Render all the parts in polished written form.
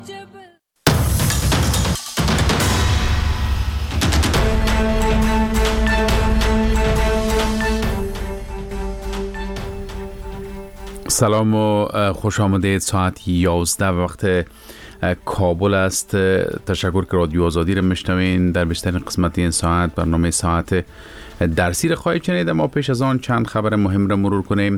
سلام و خوش آمدید. ساعت 11 وقت کابل است. تشکر که رادیو آزادی رو میشنوین. در بیشترین قسمت این ساعت برنامه ساعت درسی رو خواهید شنید. ما پیش از آن چند خبر مهم رو مرور کنیم.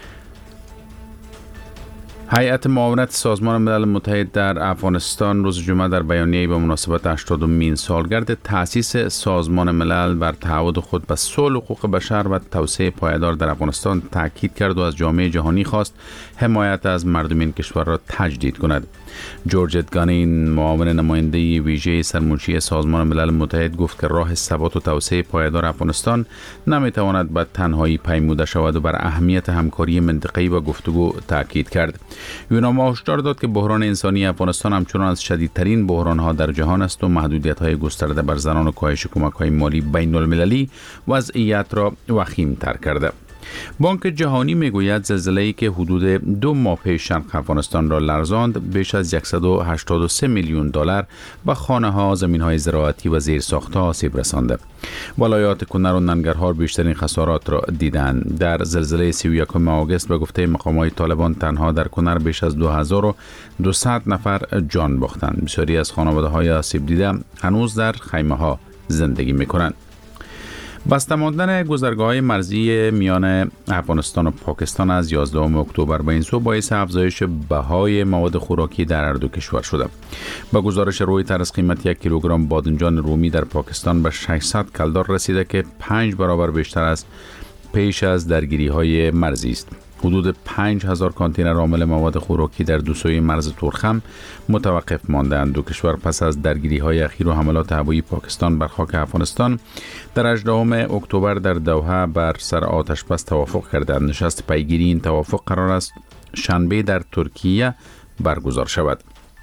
هیئت معاونت سازمان ملل متحد در افغانستان روز جمعه در بیانیه‌ای به مناسبت 80مین سالگرد تأسیس سازمان ملل بر تعهد خود به صلح، حقوق بشر و توسعه پایدار در افغانستان تاکید کرد و از جامعه جهانی خواست حمایت از مردم این کشور را تجدید کند. جورج ادگانین، معاون نماینده ویژه سرمنشی سازمان ملل متحد، گفت که راه ثبات و توسعه پایدار افغانستان نمیتواند به تنهایی پیموده شود و بر اهمیت همکاری منطقه‌ای و گفتگو تاکید کرد. یوناما هشدار داد که بحران انسانی افغانستان همچنان از شدیدترین بحران‌ها در جهان است و محدودیت‌های گسترده بر زنان و کاهش کمک‌های مالی بین‌المللی وضعیت را وخیم‌تر کرده. بانک جهانی میگوید زلزله‌ای که حدود 2 ماه پیش شرق افغانستان را لرزاند بیش از 183 میلیون دلار به خانه‌ها، زمین‌های زراعتی و زیرساخت‌ها آسیب رسانده. ولایات کنر و ننگرهار بیشترین خسارات را دیدند. در زلزله 31 آگوست به گفته مقامات طالبان تنها در کنر بیش از 2200 نفر جان باختند. بسیاری از خانواده‌های آسیب دیده هنوز در خیمه‌ها زندگی می‌کنند. بسته ماندن گذرگاه‌های مرزی میان افغانستان و پاکستان از 11 اکتبر به این سو باعث افزایش بهای مواد خوراکی در هر دو کشور شده. با گزارش رویترز قیمت 1 کیلوگرم بادمجان رومی در پاکستان به 600 کلدار رسیده که 5 برابر بیشتر از پیش از درگیری‌های مرزی است. حدود 5000 کانتینر حامل مواد خوراکی در دو سوی مرز تورخم متوقف ماندند. دو کشور پس از درگیری‌های اخیر و حملات هوایی پاکستان بر خاک افغانستان در 18 اکتبر در دوحه بر سر آتش بس توافق کردند. نشست پیگیری این توافق قرار است شنبه در ترکیه برگزار شود.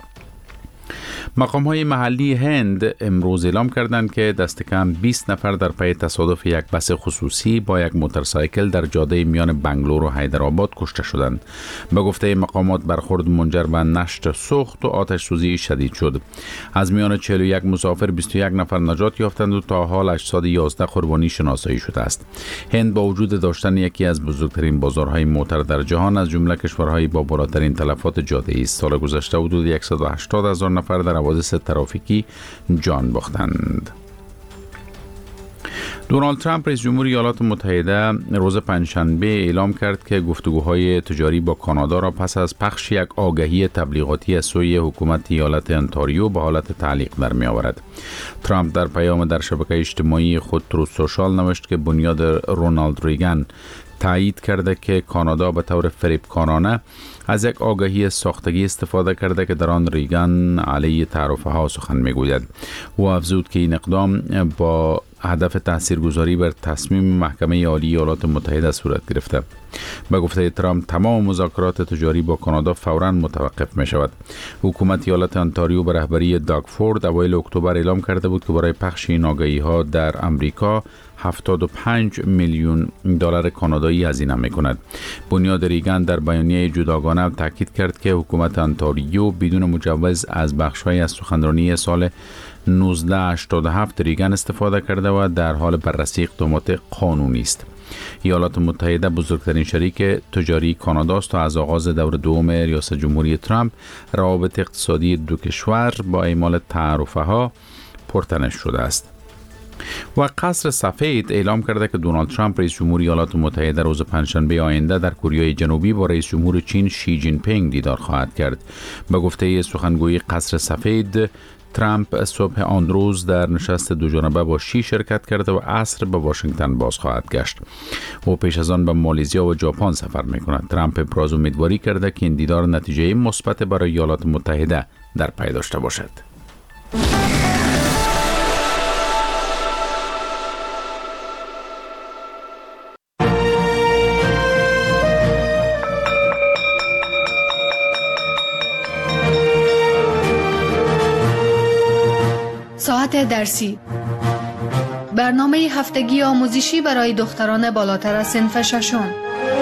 مقام‌های محلی هند امروز اعلام کردند که دست کم 20 نفر در پی تصادف یک بس خصوصی با یک موتورسایکل در جاده میان بنگلور و حیدرآباد کشته شدند. به گفته مقامات برخورد منجر به نشت سوخت و آتش سوزی شدید شد. از میان 41 مسافر 21 نفر نجات یافتند و تا حال اجساد 11 قربانی شناسایی شده است. هند با وجود داشتن یکی از بزرگترین بازارهای موتر در جهان از جمله کشورهای با بالاترین تلفات جاده‌ای است. سال گذشته حدود 180,000 نفر در حوادث ترافیکی جان باختند. دونالد ترامپ رئیس جمهور ایالات متحده روز پنجشنبه اعلام کرد که گفتگوهای تجاری با کانادا را پس از پخش یک آگهی تبلیغاتی از سوی حکومت ایالت انتاریو به حالت تعلیق در می آورد. ترامپ در پیام در شبکه اجتماعی خود تروث سوشال نوشت که بنیاد رونالد ریگان تایید کرده که کانادا به طور فریبکارانه از یک آگهی ساختگی استفاده کرده که در آن ریگان علیه تعرفه ها سخن میگوید. او افزود که این اقدام با هدف تاثیرگذاری بر تصمیم محکمه عالی ایالات متحده صورت گرفته. به گفته ترامپ تمام مذاکرات تجاری با کانادا فوراً متوقف می شود. حکومت ایالت انتاریو به رهبری داگ فورد اوایل اکتبر اعلام کرده بود که برای پخش این آگهی ها در امریکا 75 میلیون دلار کانادایی هزینه می کند. بنیاد ریگان در بیانیه جداگانه تاکید کرد که حکومت انتاریو بدون مجوز از بخش‌های از سخنرانی سال 1987 ریگان استفاده کرده و در حال بررسی اقدامات قانونی است. ایالات متحده بزرگترین شریک تجاری کانادا است و از آغاز دور دوم ریاست جمهوری ترامپ روابط اقتصادی دو کشور با اعمال تعرفه ها پرتنش شده است. و قصر سفید اعلام کرده که دونالد ترامپ رئیس جمهور ایالات متحده روز پنجشنبه آینده در کره جنوبی با رئیس جمهور چین شی جین پینگ دیدار خواهد کرد. به گفته سخنگوی قصر سفید، ترامپ صبح آن روز در نشست دوجانبه با شی شرکت کرده و عصر به واشنگتن باز خواهد گشت. او پیش از آن به مالزیا و ژاپن سفر می‌کند. ترامپ ابراز امیدواری کرده که این دیدار نتیجه مثبت برای ایالات متحده در پی داشته باشد. ساعت درسی، برنامه هفتگی آموزشی برای دختران بالاتر از صنف ششم.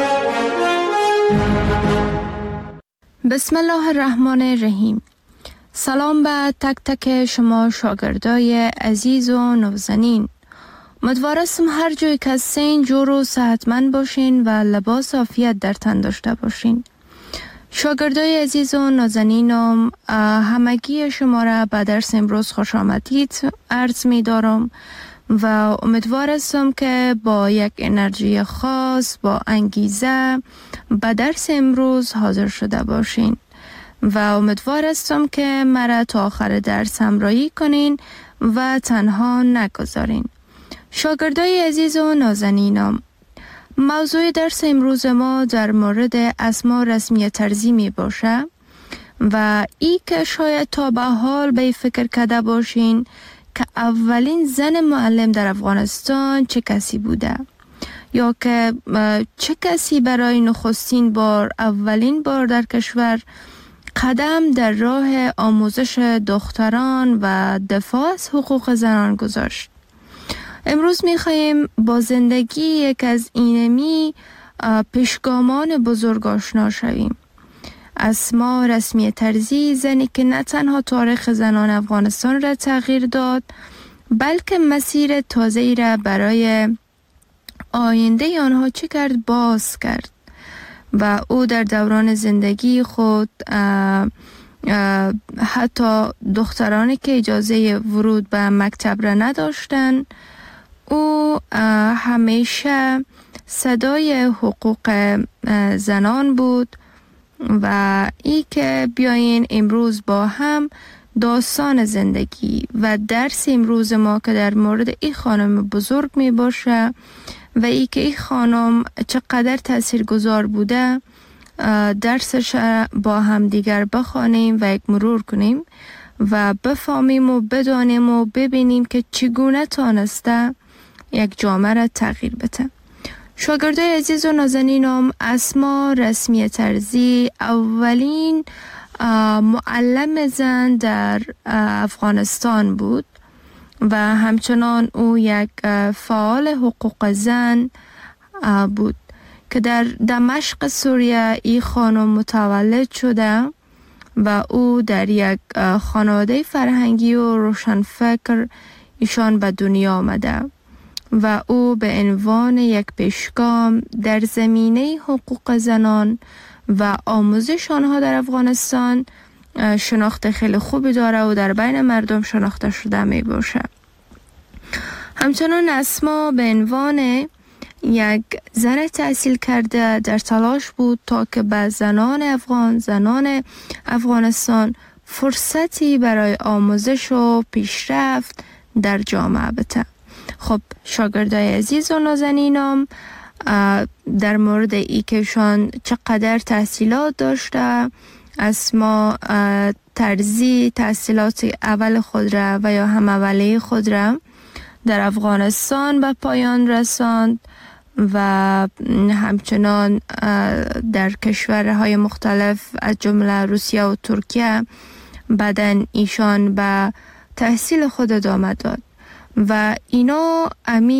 بسم الله الرحمن الرحیم. سلام به تک تک شما شاگردای عزیز و نازنین. امیدوارم هر جای که هستین جور و صحتمند باشین و لباس عافیت در تن داشته باشین. شاگردای عزیز و نازنینم، همگی شما را به درس امروز خوش آمدید عرض می دارم و امیدوارم که با یک انرژی خاص، با انگیزه به درس امروز حاضر شده باشین و امیدوارم که مرا تا آخر درس همراهی کنین و تنها نگذارین. شاگردای عزیز و نازنینم، موضوع درس امروز ما در مورد اسما رسمی طرزی می باشه و ای که شاید تا به حال به فکر کرده باشین که اولین زن معلم در افغانستان چه کسی بوده یا که چه کسی برای نخستین بار اولین بار در کشور قدم در راه آموزش دختران و دفاع از حقوق زنان گذاشت. امروز می‌خواهیم با زندگی یک از اینمی پیشگامان بزرگ آشنا شویم. اسما رسمی طرزی، زنی که نه تنها تاریخ زنان افغانستان را تغییر داد بلکه مسیر تازه‌ای را برای آینده آنها چه کرد باز کرد و او در دوران زندگی خود حتی دخترانی که اجازه ورود به مکتب را نداشتند، او همیشه صدای حقوق زنان بود و ای که بیاین امروز با هم داستان زندگی و درس امروز ما که در مورد این خانم بزرگ می باشه و ای که این خانم چقدر تاثیرگذار بوده درسش با هم دیگر بخوانیم و یک مرور کنیم و بفهمیم و بدانیم و ببینیم که چگونه تانسته یک جامعه را تغییر بده. شاگردای عزیز و نازنینم، اسما رسمی طرزی اولین معلم زن در افغانستان بود و همچنان او یک فعال حقوق زن بود که در دمشق سوریه این خانم متولد شده و او در یک خانواده فرهنگی و روشنفکر ایشان به دنیا آمده و او به عنوان یک پیشگام در زمینه حقوق زنان و آموزش آنها در افغانستان شناخت خیلی خوبی داره و در بین مردم شناخته شده می باشه. همچنان اسما به عنوان یک زن تحصیل کرده در تلاش بود تا که به زنان افغانستان فرصتی برای آموزش و پیشرفت در جامعه بده. خب شاگردای عزیز و نازنینم، در مورد ای که شان چقدر تحصیلات داشته، اسما طرزی تحصیلات اول خود را و یا هم اولیه خود را در افغانستان به پایان رساند و همچنان در کشورهای مختلف از جمله روسیه و ترکیه بعدن ایشان به تحصیل خود ادامه داد و اینا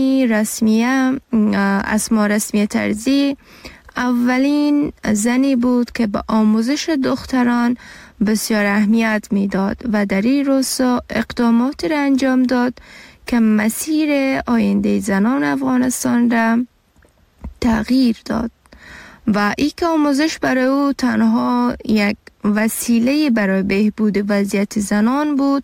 اسما رسمی طرزی اولین زنی بود که به آموزش دختران بسیار اهمیت میداد و در این راستا اقداماتی را انجام داد که مسیر آینده زنان افغانستان را تغییر داد و ای که آموزش برای او تنها یک وسیله برای بهبود وضعیت زنان بود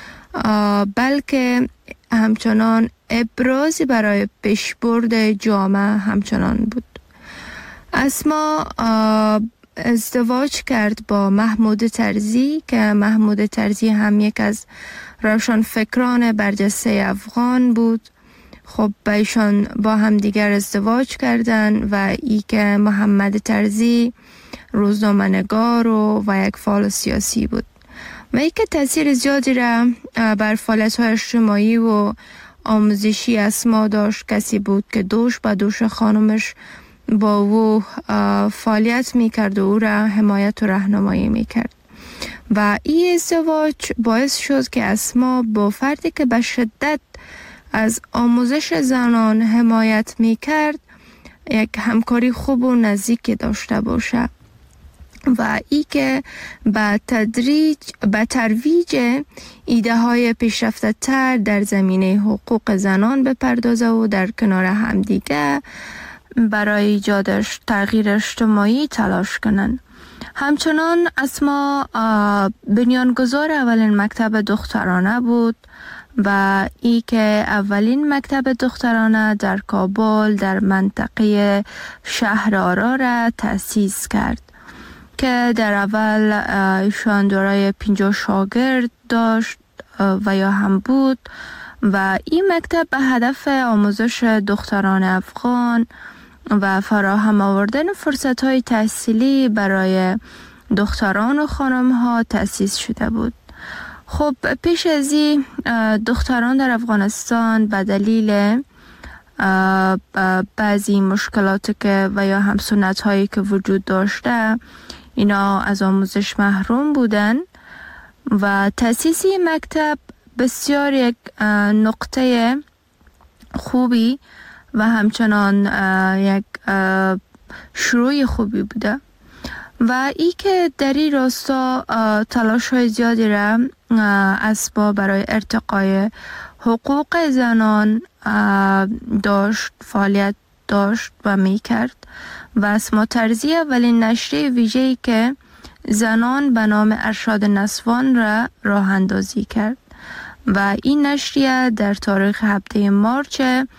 بلکه همچنان ابرازی برای پیشبرد جامعه همچنان بود. اسما ازدواج کرد با محمود طرزی که محمود طرزی هم یک از روشنفکران برجسته افغان بود. خب ایشان با هم دیگر ازدواج کردند و ای که محمد طرزی روزنامه‌نگار و یک فعال سیاسی بود و ای که تاثیر زیادی را بر فعالیت‌های اجتماعی و آموزشی اسما داشت. کسی بود که دوش به دوش خانمش با او فعالیت میکرد و او را حمایت و راهنمایی میکرد و این ازدواج باعث شد که اسما با فردی که به شدت از آموزش زنان حمایت میکرد یک همکاری خوب و نزدیکی داشته باشه و ای که به ترویج ایده های پیشرفته تر در زمینه حقوق زنان بپردازه و در کنار همدیگه برای ایجاد تغییر اجتماعی تلاش کنند. همچنان اسما بنیانگذار اولین مکتب دخترانه بود و ای که اولین مکتب دخترانه در کابل در منطقه شهر آرا را تأسیس کرد که در اول ایشان دارای 50 شاگرد داشت و یا هم بود و این مکتب به هدف آموزش دختران افغان و فراهم آوردن فرصت‌های تحصیلی برای دختران و خانم‌ها تأسیس شده بود. خب پیش از این دختران در افغانستان به دلیل بعضی مشکلات که و یا هم سنت‌هایی که وجود داشته اینا از آموزش محروم بودن و تأسیس این مکتب بسیار یک نقطه خوبی و همچنان یک شروع خوبی بوده و ای که در این راستا تلاش های زیادی را اسباب برای ارتقای حقوق زنان داشت، فعالیت داشت و می کرد و اسما ترزی اولین نشریه ویژه‌ای که زنان به نام ارشاد نسوان را راه اندازی کرد و این نشریه در تاریخ 7 مارچ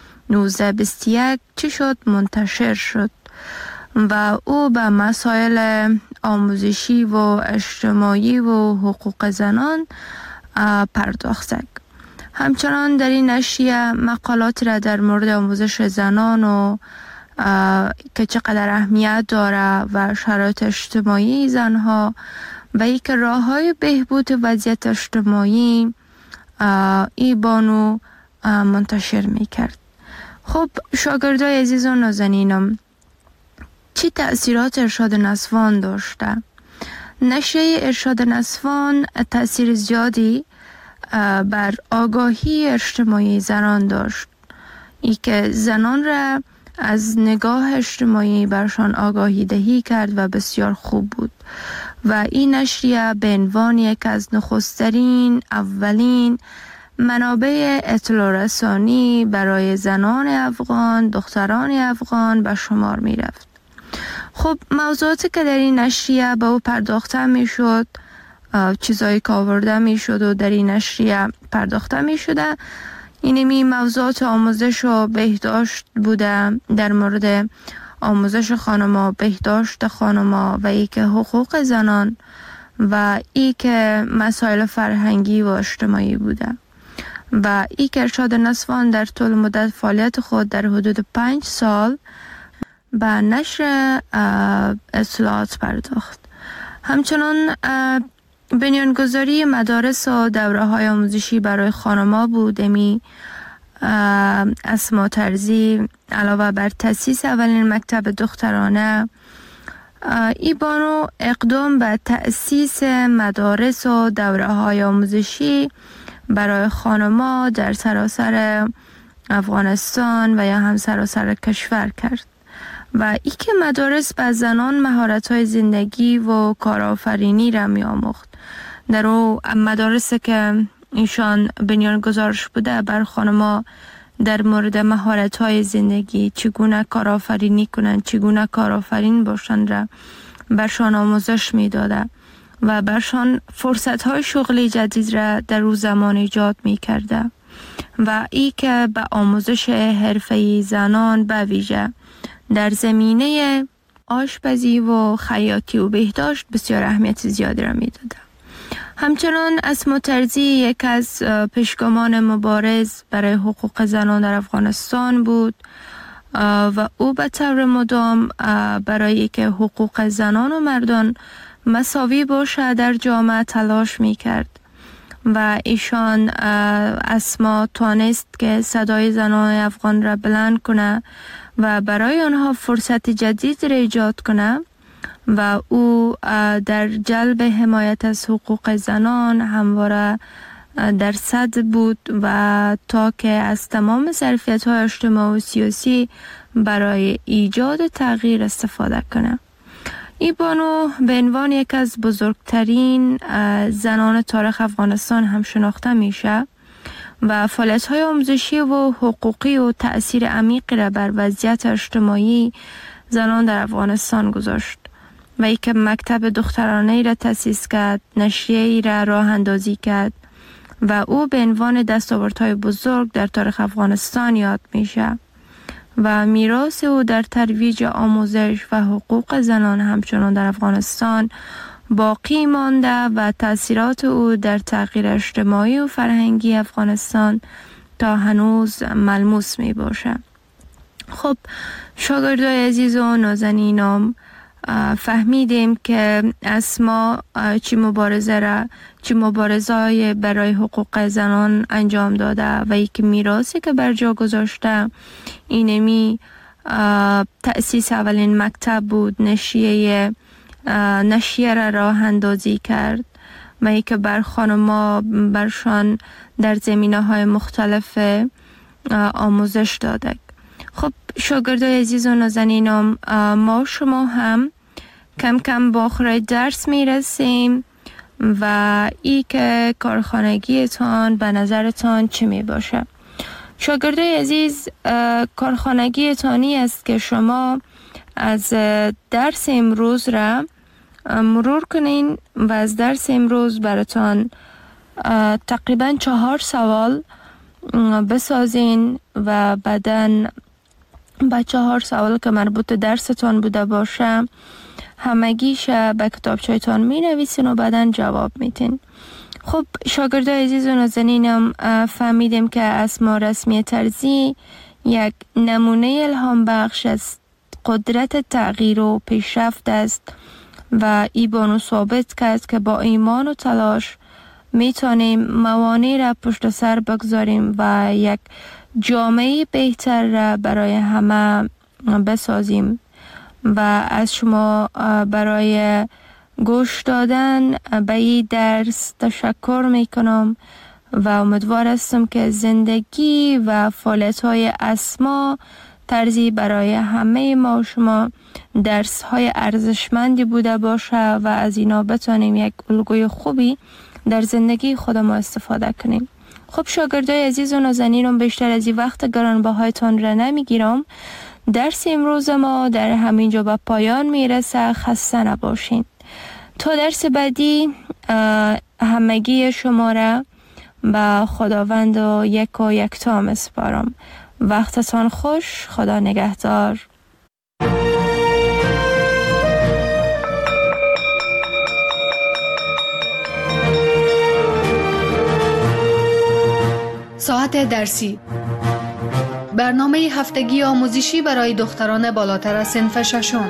1921 چی شد منتشر شد و او به مسائل آموزشی و اجتماعی و حقوق زنان پرداخت. همچنان در این نشریه مقالات را در مورد آموزش زنان و که چقدر اهمیت داره و شرایط اجتماعی زنها و ای که راه های بهبود وضعیت اجتماعی ای بانو منتشر می کرد. خب شاگردای عزیز و نازنینم، چی تأثیرات ارشاد نسوان داشته؟ نشریه ارشاد نسوان تأثیر زیادی بر آگاهی اجتماعی زنان داشت. ای که زنان را از نگاه اجتماعی برشان آگاهی دهی کرد و بسیار خوب بود و این نشریه به عنوان یک از نخسترین اولین منابع اطلاع رسانی برای زنان افغان، دختران افغان به شمار می رفت. خب موضوعاتی که در این نشریه به او پرداخته می شد، چیزایی که آورده می شد و در این نشریه پرداخته می شده، اینمی موضوعات آموزش و بهداشت بوده، در مورد آموزش خانما، بهداشت خانما و ای که حقوق زنان و ای که مسائل فرهنگی و اجتماعی بوده و ای که ارشاد نسوان در طول مدت فعالیت خود در حدود 5 سال به نشر اطلاعات پرداخت. همچنان بنیانگذاری مدارس و دوره های آموزشی برای خانما بود. امی اسما ترزی علاوه بر تأسیس اولین مکتب دخترانه ای بانو اقدام به تأسیس مدارس و دوره های آموزشی برای خانما در سراسر افغانستان و یا هم سراسر کشور کرد و ای که مدارس به زنان مهارت‌های زندگی و کارآفرینی را می‌آموخت. در او مدارسی که ایشان بنیانگذارش بوده بر خانما در مورد مهارت‌های زندگی، چگونه کارآفرینی کنند، چگونه کارآفرین باشند را برشان آموزش می‌داده و برشان فرصت‌های شغلی جدید را در او زمان ایجاد می‌کرده و ای که به آموزش حرفه‌ای زنان به ویژه در زمینه آشپزی و خیاطی و بهداشت بسیار اهمیت زیادی را می‌داده. همچنان اسما ترزی یک از پیشگامان مبارز برای حقوق زنان در افغانستان بود و او به طور مدام برای که حقوق زنان و مردان مساوی باشه در جامعه تلاش می‌کرد و ایشان اسما توانست که صدای زنان افغان را بلند کنه و برای آنها فرصت جدید را ایجاد کنه و او در جلب حمایت از حقوق زنان همواره در صدر بود و تا که از تمام ظرفیت‌های اجتماعی و سیاسی برای ایجاد تغییر استفاده کنه. این بانو به عنوان یک از بزرگترین زنان تاریخ افغانستان هم شناخته میشه و فعالیت‌های آموزشی و حقوقی و تأثیر عمیقی را بر وضعیت اجتماعی زنان در افغانستان گذاشت و ای که مکتب دخترانه را تأسیس کرد، نشریه را راه اندازی کرد و او به عنوان دستاوردهای بزرگ در تاریخ افغانستان یاد میشه و میراث او در ترویج آموزش و حقوق زنان همچنان در افغانستان باقی مانده و تأثیرات او در تغییر اجتماعی و فرهنگی افغانستان تا هنوز ملموس می باشه. خب شاگردای عزیز و نازنینم، فهمیدیم که اسما چی مبارزه برای حقوق زنان انجام داده و یک میراثی که بر جا گذاشته اینمی تأسیس اولین مکتب بود، نشریه را راه اندازی کرد و ای که بر خانما برشان در زمینه‌های مختلف آموزش داده. خب شاگردای عزیز و نازنینم، ما شما هم کم کم با آخر درس میرسیم و ای که کارخانگیتان به نظرتان چی می باشه؟ شاگردای عزیز، کارخانگیتانی است که شما از درس امروز را مرور کنین و از درس امروز براتان تقریبا 4 سوال بسازین و بعدن با 4 سوال که مربوط درستان بوده باشه همگیش به کتابچه‌تان می نویسین و بعدن جواب میتین. خب شاگردای عزیز و نازنینم، فهمیدیم که اسما رسمی طرزی یک نمونه الهام بخش از قدرت تغییر و پیشرفت است و ای بانو ثابت کرد که با ایمان و تلاش میتونیم موانع را پشت سر بگذاریم و یک جامعه بهتر را برای همه بسازیم و از شما برای گوش دادن به این درس تشکر میکنم و امیدوار هستم که زندگی و فعالیت‌های اسما طرزی برای همه ما و شما درس‌های ارزشمندی بوده باشه و از اینا بتونیم یک الگوی خوبی در زندگی خود ما استفاده کنیم. خب شاگردای عزیز و نازنینم، بیشتر از این وقت گرانبهایتان را نمیگیرم. درس امروز ما در همینجا به پایان میرسه. خسته نباشین. تا درس بعدی همگی شما را به خداوند و یکتا میسپارم. وقتتان خوش. خدا نگهدار. ساعت درسی، برنامه هفتگی آموزشی برای دختران بالاتر از صنف ششم.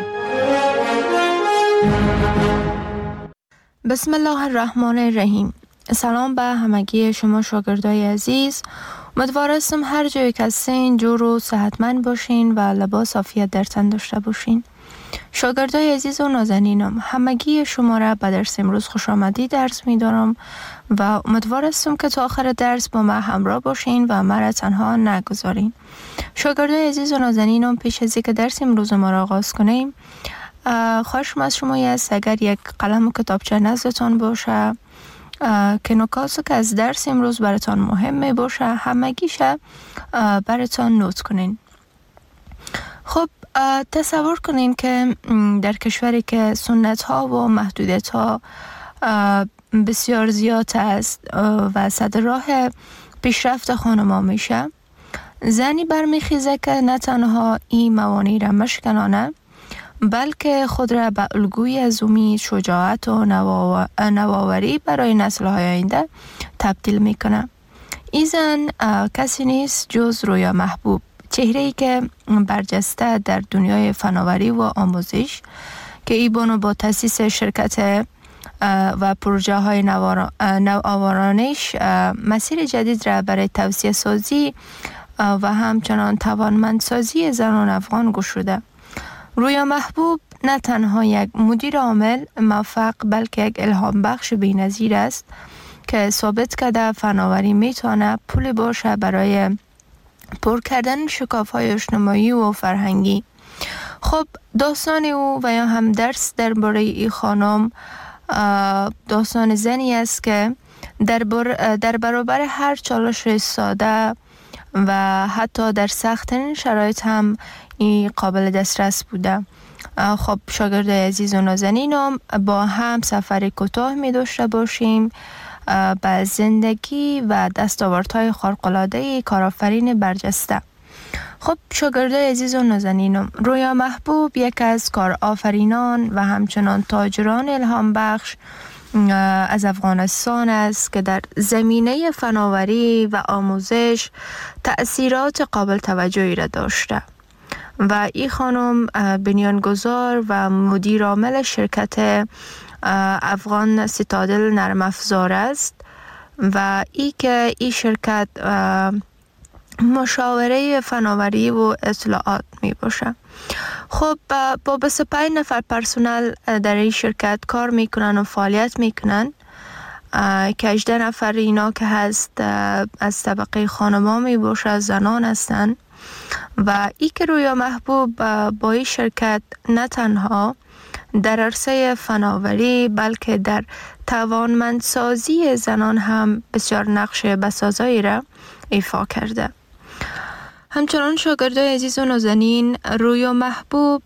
بسم الله الرحمن الرحیم. سلام به همگی شما شاگردای عزیز. امیدوار هستم هر جایی که هستین جور و صحتمند باشین و لباس عافیت در تن داشته باشین. شاگردای عزیز و نازنینم، همگی شما را به درس امروز خوش آمدید درس می‌دارم و امیدوار هستم که تا آخر درس با من همراه باشین و مرا تنها نگذارین. شاگردای عزیز و نازنینم، پیش از اینکه درس امروز ما را آغاز کنیم، خواهشم از شما است اگر یک قلم و کتابچه نزدتان باشه که نکاتی که از درس امروز براتان مهم می باشه همگیشه براتان نوت کنین. خب تصور کنین که در کشوری که سنت ها و محدودیت ها بسیار زیاد است و صدر راه پیشرفت خانما میشه، زنی برمیخیزه که نه تنها این موانع را مشکنانه بلکه خود را به الگوی از امید، شجاعت و نوآوری برای نسل‌های آینده تبدیل میکنه. این زن کسی نیست جز رویا محبوب، چهره‌ای که برجسته در دنیای فناوری و آموزش که ای بانو با تأسیس شرکت و پروژه های نوآورانش مسیر جدید را برای توسعه سازی و همچنان توانمندسازی زنان افغان گشوده. رویا محبوب نه تنها یک مدیر عامل موفق بلکه یک الهام بخش بی‌نظیر است که ثابت کرده فناوری میتونه پول باشه برای پر کردن شکاف‌های اجتماعی و فرهنگی. خب داستان او و یا هم درس درباره این خانم داستان زنی است که در برابر هر چالش ساده و حتی در سخت‌ترین شرایط هم این قابل دسترس بوده. خب شاگرد عزیز و نازنینم، با هم سفر کوتاه می داشته باشیم به زندگی و دستاوردهای خارق‌العاده کارآفرین برجسته. خب شاگردای عزیز و نازنینم، رویا محبوب یک از کارآفرینان و همچنان تاجران الهام بخش از افغانستان است که در زمینه فناوری و آموزش تأثیرات قابل توجهی را داشته و این خانم بنیانگذار و مدیر عامل شرکت افغان سیتادل نرم افزار است و این شرکت مشاوره فناوری و اطلاعات می باشه. خب با 25 نفر پرسنل در این شرکت کار میکنن و فعالیت میکنن که 18 نفر اینا که هست از طبقه خانما می باشه، زنان هستن و ای که رویا محبوب با این شرکت نه تنها در عرصه فناوری بلکه در توانمندسازی زنان هم بسیار نقش بسازایی را ایفا کرده. همچنان شاگردای عزیز و نازنین، رویا محبوب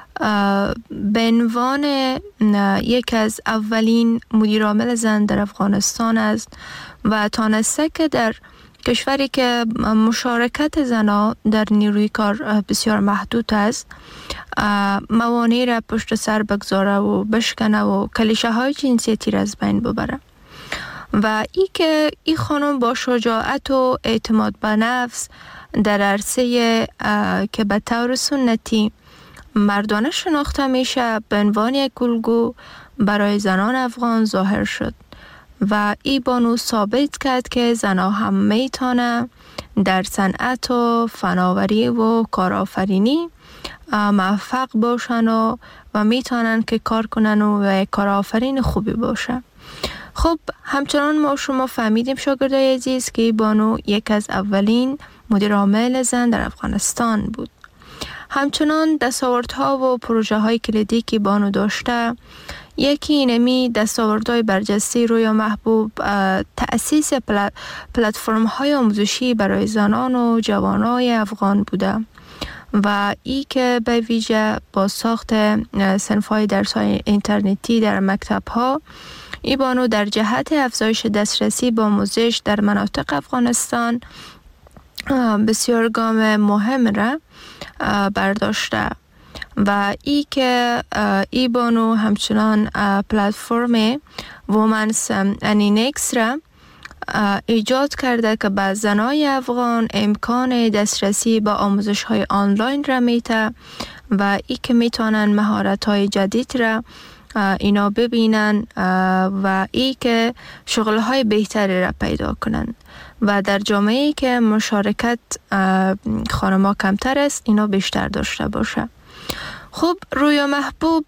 به عنوان یک از اولین مدیر عامل زن در افغانستان است و تانسته که در کشوری که مشارکت زنها در نیروی کار بسیار محدود است موانع را پشت سر بگذاره و بشکنه و کلیشه های جنسیتی را از بین ببره و ای که این خانم با شجاعت و اعتماد به نفس در عرصه که به طور سنتی مردانه شناخته میشه به عنوان یک الگو برای زنان افغان ظاهر شد و ای بانو ثابت کرد که زنها هم میتونه در صنعت و فناوری و کارآفرینی موفق باشن و میتونن که کار کنن و کارآفرین خوبی باشه. خب همچنان ما شما فهمیدیم شاگردای عزیز که بانو یک از اولین مدیر عامل زن در افغانستان بود. همچنان دستاوردها و پروژه های کلیدی که بانو داشته، یکی اینمی دستاوردهای برجسته رویا محبوب تأسیس پلتفرم های آموزشی برای زنان و جوانای افغان بوده و ای که به ویژه با ساخت صنف‌های درس‌های اینترنتی در مکتب‌ها ای بانو در جهت افزایش دسترسی به آموزش در مناطق افغانستان بسیار گام مهم را برداشته و ای که ای بانو همچنان پلتفرم وومنز انینکس را ایجاد کرده که به زنای افغان امکان دسترسی به آموزش های آنلاین را میده و ای که میتونن مهارت های جدید را اینا ببینن و ای که شغل های بهتری را پیدا کنن و در جامعه‌ای که مشارکت خانم‌ها کمتر است اینا بیشتر داشته باشه. خب رویا محبوب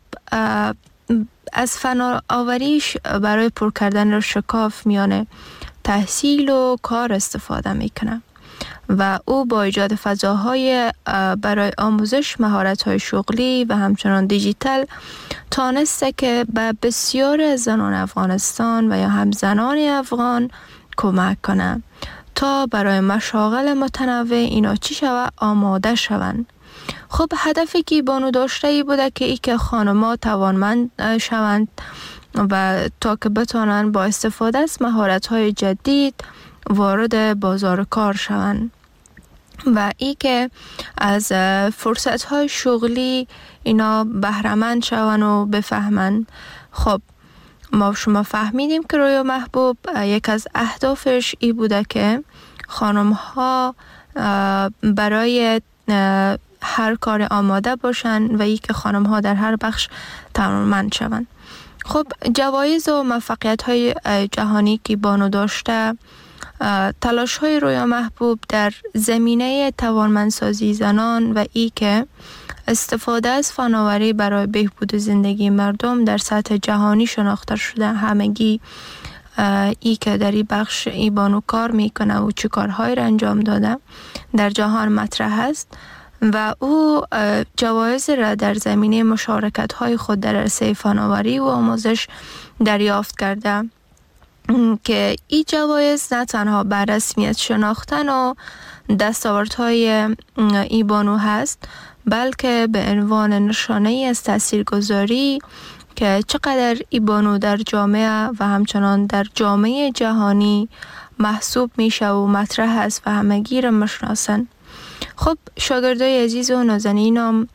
از فناوریش برای پر کردن شکاف میان تحصیل و کار استفاده میکنه و او با ایجاد فضاهای برای آموزش مهارت‌های شغلی و همچنان دیجیتال تانسته که به بسیار زنان افغانستان و یا هم زنان افغان کمک کنه تا برای مشاغل متنوع اینا چی شوه آماده شوند. خب هدفی که بانو داشته ای بوده که ای که خانم‌ها توانمند شوند و تا که بتونن با استفاده از مهارت‌های جدید وارد بازار کار شوند و ای که از فرصت‌های شغلی اینا بهره‌مند شوند و بفهمند. خب ما شما فهمیدیم که رویا محبوب یک از اهدافش ای بوده که خانم‌ها برای هر کار آماده باشن و ای که خانم‌ها در هر بخش توانمند شوند. خب جوایز و موفقیت‌های جهانی که بانو داشته، تلاش‌های رویا محبوب در زمینه توانمندسازی زنان و ای که استفاده از فناوری برای بهبود زندگی مردم در سطح جهانی شناخته شده. همگی ای که در این بخش ای بانو کار میکنه و چه کارهایی را انجام داده در جهان مطرح است و او جوایز را در زمینه مشارکت‌های خود در عرصه فناوری و آموزش دریافت کرده که این جوایز نه تنها بر رسمیت شناختن و دستاوردهای ای بانو هست، بلکه به عنوان نشانه از تاثیرگذاری که چقدر ای بانو در جامعه و همچنان در جامعه جهانی محسوب میشه و مطرح است و همگی را میشناسن. خب شاگردای عزیز و نازنینم،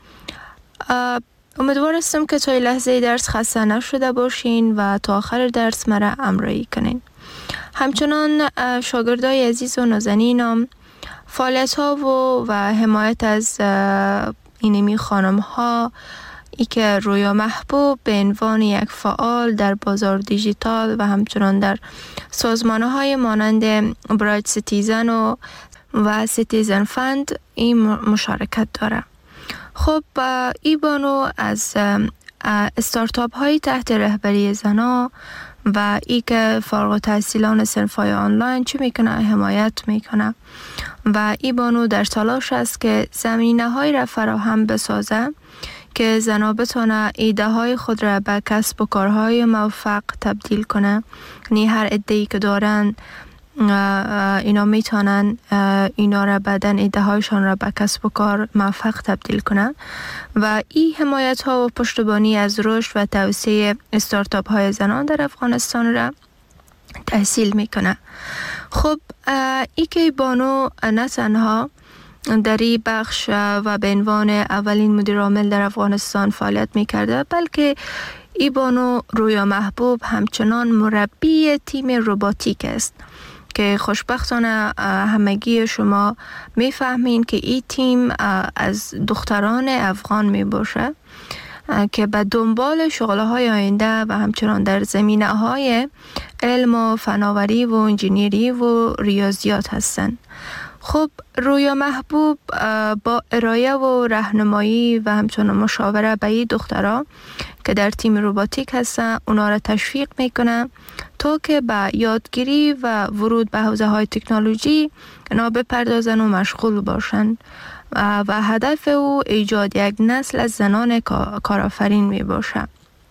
امیدوار هستم که تا لحظه درس خسته نشده باشین و تا آخر درس مرا همراهی کنین. همچنان شاگردای عزیز و نازنینم، فعالیت ها و حمایت از اینمی خانم ها ای که رویا محبوب به عنوان یک فعال در بازار دیجیتال و همچنان در سازمان های مانند برایت سیتیزن و سیتیزن فند این مشارکت داره. خب ای بانو از استارتاپ های تحت رهبری زنا و ای که فارغ التحصیلان صنف‌های آنلاین چی میکنه حمایت میکنه و ای بانو در تلاش است که زمینه های را فراهم بسازه که زنا بتونه ایده های خود را به کسب و کارهای موفق تبدیل کنه. یعنی هر ایده‌ای که دارن اینا میتونن اینا را بعدن ایده هایشان را به کسب و کار موفق تبدیل کنن و این حمایت ها و پشتیبانی از رشد و توسعه استارتاپ های زنان در افغانستان را تحصیل میکنه. خب ای که بانو نه تنها در این بخش و به عنوان اولین مدیر عامل در افغانستان فعالیت میکرده، بلکه ای بانو رویا محبوب همچنان مربی تیم روباتیک است که خوشبختانه همگی شما میفهمین که این تیم از دختران افغان می باشه که به دنبال شغله های آینده و همچنان در زمینه های علم و فناوری و انجینیری و ریاضیات هستند. خب رویا محبوب با ارائه و راهنمایی و همچنان مشاوره به این دخترها که در تیم روباتیک هستن اونا را تشویق میکنه تا که به یادگیری و ورود به حوزه های تکنولوژی اینا بپردازن و مشغول باشن و هدف او ایجاد یک نسل از زنان کارآفرین می باشه.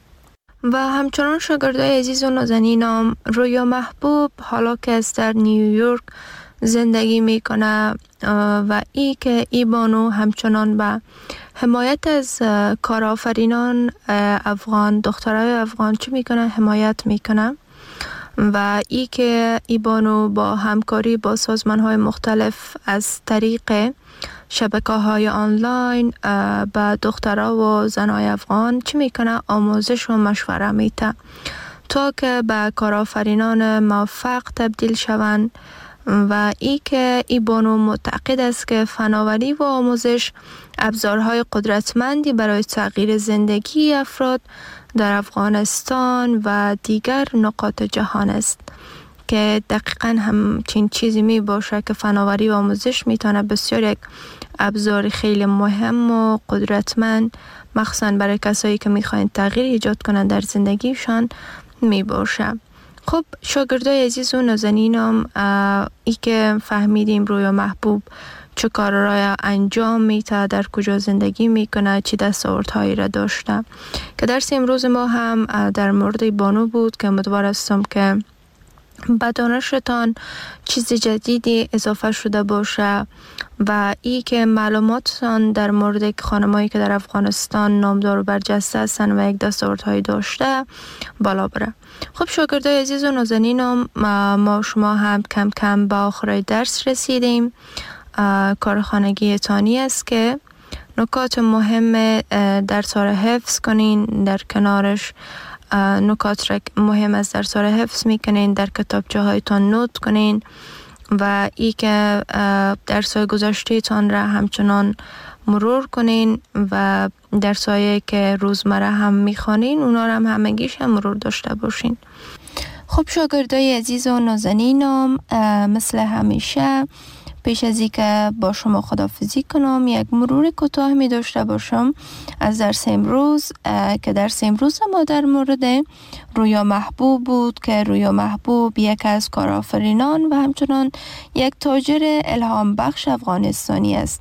و همچنان شاگردای عزیز و نازنینم، رویا محبوب حالا که از در نیویورک زندگی میکنه و ای که ای بانو همچنان به حمایت از کارآفرینان افغان، دخترای افغان چی میکنه؟ حمایت میکنه و ای که ای بانو با همکاری با سازمان های مختلف از طریق شبکه‌های آنلاین به دخترها و زنای افغان چی میکنه؟ آموزش و مشوره میده تا که به کارآفرینان موفق تبدیل شوند و ای که ای بانو معتقد است که فناوری و آموزش ابزارهای قدرتمندی برای تغییر زندگی افراد در افغانستان و دیگر نقاط جهان است که دقیقاً همچین چیزی می باشه که فناوری و آموزش میتونه بسیار یک ابزار خیلی مهم و قدرتمند مخصوصاً برای کسایی که میخواین تغییر ایجاد کنن در زندگیشان می باشه. خب شاگردای عزیز و نازنینم، ای که فهمیدیم رویا محبوب چه کارایی انجام میده، در کجا زندگی میکنه، چی دستاوردهایی را داشته، که درس امروز ما هم در مورد بانو بود که امیدوار هستم که به دانشتان چیز جدیدی اضافه شده باشه و ای که معلوماتتان در مورد خانمایی که در افغانستان نامدار و برجسته هستن و یک دستاوردهایی داشته بالا بره. خب شاگردای عزیز و نازنینم، ما شما هم کم کم به آخر درس رسیدیم. کار خانگی تانی است که نکات مهم درس را حفظ کنین، در کنارش نکات را مهم از درس را حفظ میکنین، در کتابچه هایتان نوت کنین و ای که درس های گذشته تان را همچنان مرور کنین و درس هایی که روزمره هم میخوانین اونا را هم همگیش هم مرور داشته باشین. خب شاگردای عزیز و نازنینم، مثل همیشه پیش از اینکه با شما خداحافظی کنم یک مرور کوتاه می داشته باشم از درس امروز که درس امروز ما در مورد رویا محبوب بود که رویا محبوب یک از کارآفرینان و همچنان یک تاجر الهام بخش افغانستانی است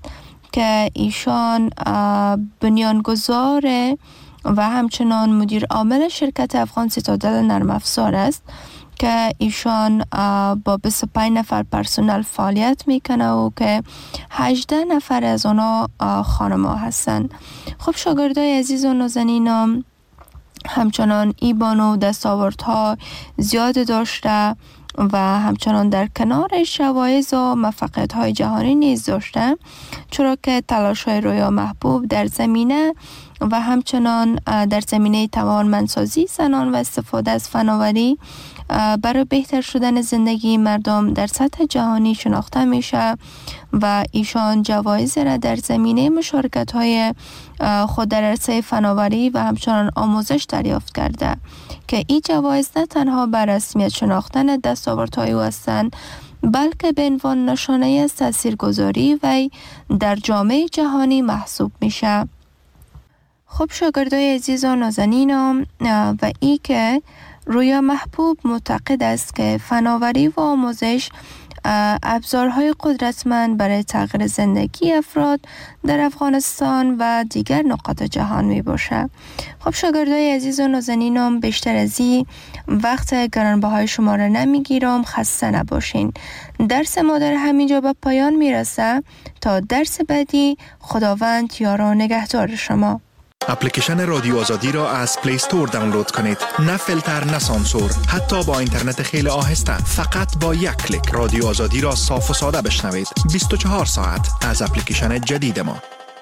که ایشان بنیانگذار و همچنان مدیر عامل شرکت افغان سیتادل نرم افزار است که ایشان با 25 نفر پرسنل فعالیت میکنه و که 18 نفر از اونا خانم‌ها هستند. خب شاگردای عزیز و نازنینم همچنان ای بانو دستاوردها زیاد داشته و همچنان در کنارش جوایز و موفقیت‌های جهانی نیز داشته، چرا که تلاش‌های رویا محبوب در زمینه و همچنان در زمینه توانمندسازی زنان و استفاده از فناوری برای بهتر شدن زندگی مردم در سطح جهانی شناخته میشه و ایشان جوایز را در زمینه مشارکت‌های خود در عرصه فناوری و همچنان آموزش دریافت کرده که این جوایز نه تنها بر رسمیت شناختن دستاوردهای او هستند، بلکه به عنوان نشانه از تاثیرگذاری وی در جامعه جهانی محسوب میشه. خب شاگردای عزیز و نازنینم و ای که رویا محبوب معتقد است که فناوری و آموزش ابزارهای قدرتمند برای تغییر زندگی افراد در افغانستان و دیگر نقاط جهان می باشه. خب شاگردای عزیز و نازنینم بیشتر از این وقت گرانبهای شما را نمیگیرم، خسته نباشین. درس ما در همینجا به پایان میرسه. تا درس بعدی خداوند یار و نگهدار شما. اپلیکیشن رادیو آزادی را از پلی استور دانلود کنید. نه فیلتر نه سانسور، حتی با اینترنت خیلی آهسته. فقط با یک کلیک رادیو آزادی را صاف و ساده بشنوید. 24 ساعت از اپلیکیشن جدید ما.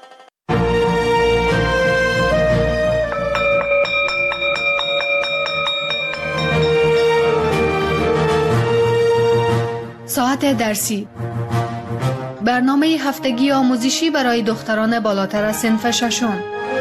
ساعت درسی، برنامه هفتگی آموزشی برای دختران بالاتر از صنف ششم.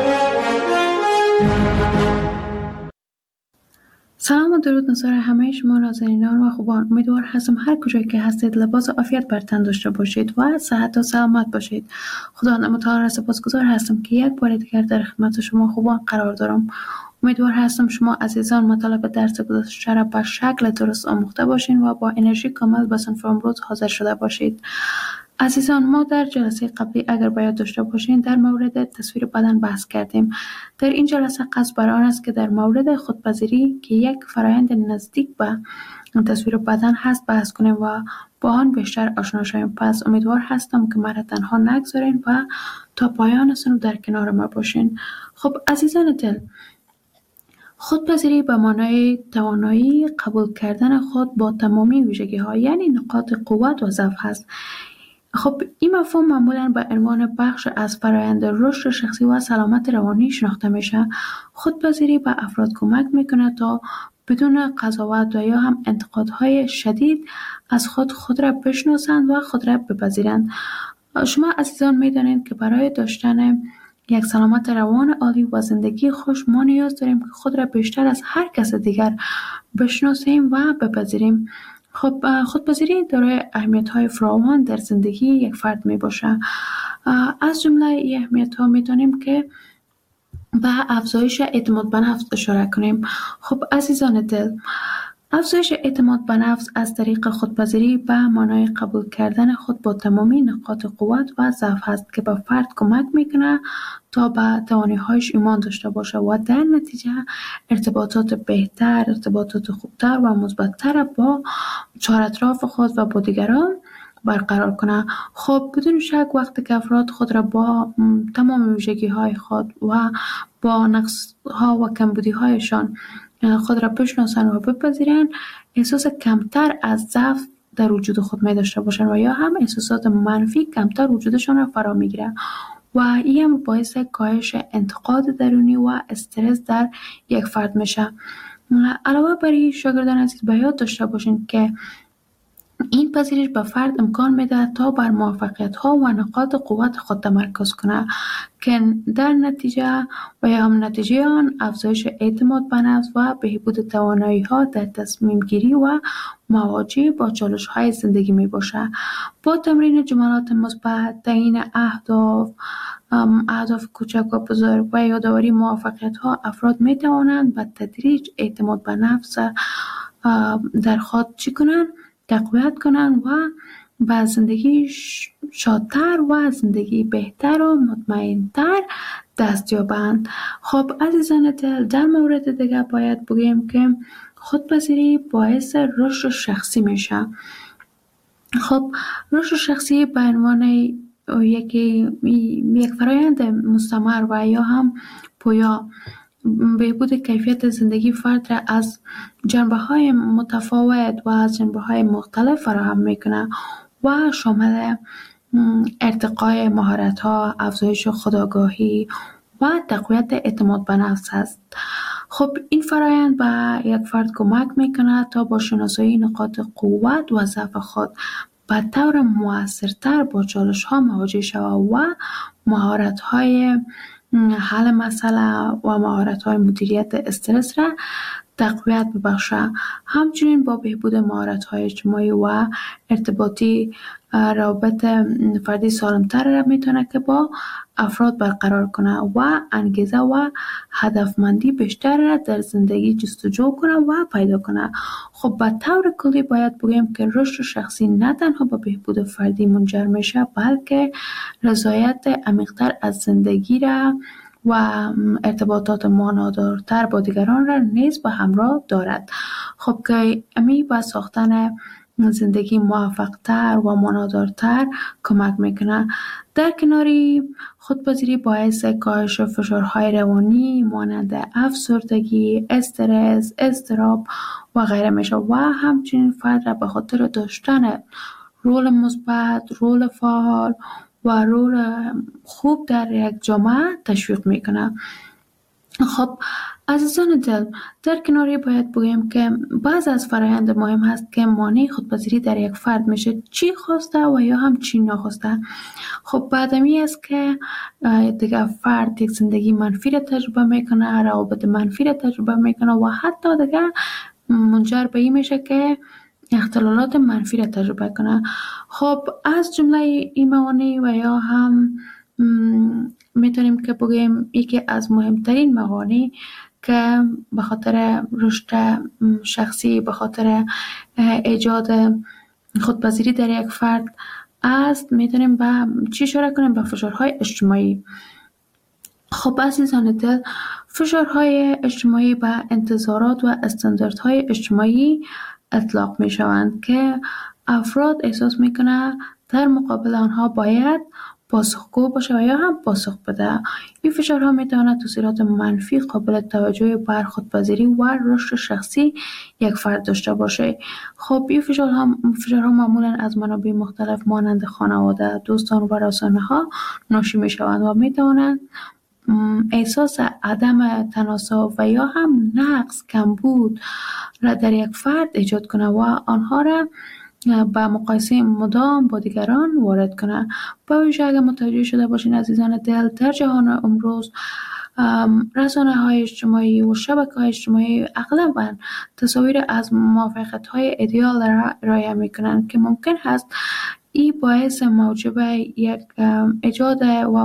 سلام و درود نصار همه شما نازنینان و خوبان. امیدوار هستم هر کجایی که هستید لباس عافیت بر تن داشته باشید و صحت و سلامت باشید. خدا متعال را سپاسگزار هستم که یک بار دیگر در خدمت شما خوبان قرار دارم. امیدوار هستم شما عزیزان مطالب درس گذشته را به شکل درست آموخته باشین و با انرژی کامل به صنف امروز حاضر شده باشید. عزیزان، ما در جلسه قبلی اگر به یاد داشته باشین در مورد تصویر بدن بحث کردیم. در این جلسه قصد بر آن است که در مورد خودپذیری که یک فرایند نزدیک به تصویر بدن هست بحث کنیم و با آن بیشتر آشنا شویم. پس امیدوار هستم که مرا تنها نگذارین و تا پایان سنو در کنار ما باشین. خب عزیزان دل، خودپذیری به معنای توانایی قبول کردن خود با تمامی ویژگی‌ها، یعنی نقاط قوت و ضعف هست. خب این مفهوم معمولاً به عنوان بخش از فرآیند رشد شخصی و سلامت روانی شناخته میشه. خودپذیری به افراد کمک میکنه تا بدون قضاوت و یا هم انتقادهای شدید از خود را بشناسند و خود را بپذیرند. شما عزیزان میدانید که برای داشتن یک سلامت روان عالی و زندگی خوش ما نیاز داریم که خود را بیشتر از هر کس دیگر بشناسیم و بپذیریم. خب خودپذیری دارای اهمیت‌های فراوان در زندگی یک فرد می باشه. از جمله این اهمیت‌ها می‌دانیم که به افزایش اعتماد به نفس اشاره کنیم. خب عزیزان دل، افزایش اعتماد به نفس از طریق خودپذیری به معنای قبول کردن خود با تمامی نقاط قوت و ضعف است که به فرد کمک میکنه تا به توانایی‌هایش ایمان داشته باشه و در نتیجه ارتباطات بهتر، ارتباطات خوبتر و مثبت‌تر با چهار اطراف خود و با دیگران برقرار کنه. خب بدون شک وقتی که افراد خود را با تمام ویژگی‌های خود و با نقص‌ها و کمبودی‌هایشان خود را بشناسن و بپذیرن، احساس کمتر از ضعف در وجود خود می داشته باشن و یا هم احساسات منفی کمتر وجودشان را فرا می گیره و این هم باعث کاهش انتقاد درونی و استرس در یک فرد میشه. علاوه بر این شاگردان عزیز به یاد داشته باشین که این پذیرش به فرد امکان میده تا بر موفقیت‌ها و نقاط قوت خود تمرکز کنه که در نتیجه و یا هم نتیجه آن افزایش اعتماد به نفس و بهبود توانایی‌ها در تصمیم گیری و مواجهه با چالش‌های زندگی می باشه. با تمرین جملات مثبت، تعیین اهداف کوچک و بزرگ و یادآوری موفقیت‌ها، افراد می توانند به تدریج اعتماد به نفس در خود تقویت کنن و به زندگی شادتر و زندگی بهتر و مطمئنتر دست یابند. خب عزیزان دل، در مورد دیگه باید بگیم که خودپذیری باعث رشد شخصی میشه. خب رشد شخصی به عنوان یک فرایند مستمر و یا هم پویا بهبود کیفیت زندگی فرد را از جنبه‌های متفاوت و از جنبه‌های مختلف فراهم میکنه و شامل ارتقای مهارت‌ها، افزایش خودآگاهی و تقویت اعتماد به نفس است. خب این فرایند به یک فرد کمک میکنه تا با شناسایی نقاط قوت و ضعف خود به طور مؤثرتر با چالش‌ها مواجه شود و مهارت‌های حل مسئله و مهارت‌های مدیریت استرس را تقویت ببخشه. همچنین با بهبود مهارت‌های اجتماعی و ارتباطی روابط فردی سالم‌تر را میتونه که با افراد برقرار کنه و انگیزه و هدفمندی بیشتر را در زندگی جستجو کنه و پیدا کنه. خب به طور کلی باید بگیم که رشد شخصی نه تنها به بهبود فردی منجر میشه، بلکه رضایت عمیق‌تر از زندگی را و ارتباطات معنادارتر با دیگران را نیز به همراه دارد. خب که امی به ساختن زندگی موفق‌تر و معنادارتر کمک میکنه. در کناری خودپذیری باعث کاهش فشارهای روانی مانند افسردگی، استرس، اضطراب و غیره میشه و همچنین فرد را به خاطر داشتن رول مثبت، رول فعال و رول خوب در یک جامعه تشویق میکنه. خب عزیزان دل، در کناری باید بگیم که بعض از فرایند مهم هست که مانع خودپذیری در یک فرد میشه، چی خواسته و یا هم چی نخواسته. خب بعدمی است که دیگه فرد یک زندگی منفی را تجربه میکنه، روابط منفی را تجربه میکنه و حتی دیگه منجر به این میشه که اختلالات منفی را تجربه کنه. خب از جمله این موانع و یا هم میتونیم که بگیم یکی از مهمترین موانع که به خاطر رشد شخصی، به خاطر ایجاد خودپذیری در یک فرد است، میتونیم به چی اشاره کنیم؟ به فشارهای اجتماعی. خب عزیزان دل، فشارهای اجتماعی به انتظارات و استانداردهای اجتماعی اطلاق می شوند که افراد احساس می کنند در مقابل آنها باید پاسخگو باشه و یا هم پاسخ بده. این فشارها می تواند تاثیرات منفی قابل توجهی بر خودپذیری و رشد شخصی یک فرد داشته باشه. خب این فشارها معمولا از منابع مختلف مانند خانواده، دوستان و رسانه ها ناشی می شوند و می توانند احساس عدم تناسب و یا هم نقص، کمبود را در یک فرد ایجاد کنه و آنها را با مقایسه مدام با دیگران وارد کنه. با ویژه اگر متوجه شده باشین عزیزان دل، در جهان امروز رسانه‌های اجتماعی و شبکه‌های اجتماعی اغلباً تصاویر از موفقیت‌های ایدئال را ارائه می‌کنند که ممکن است این باعث موجب ایجاد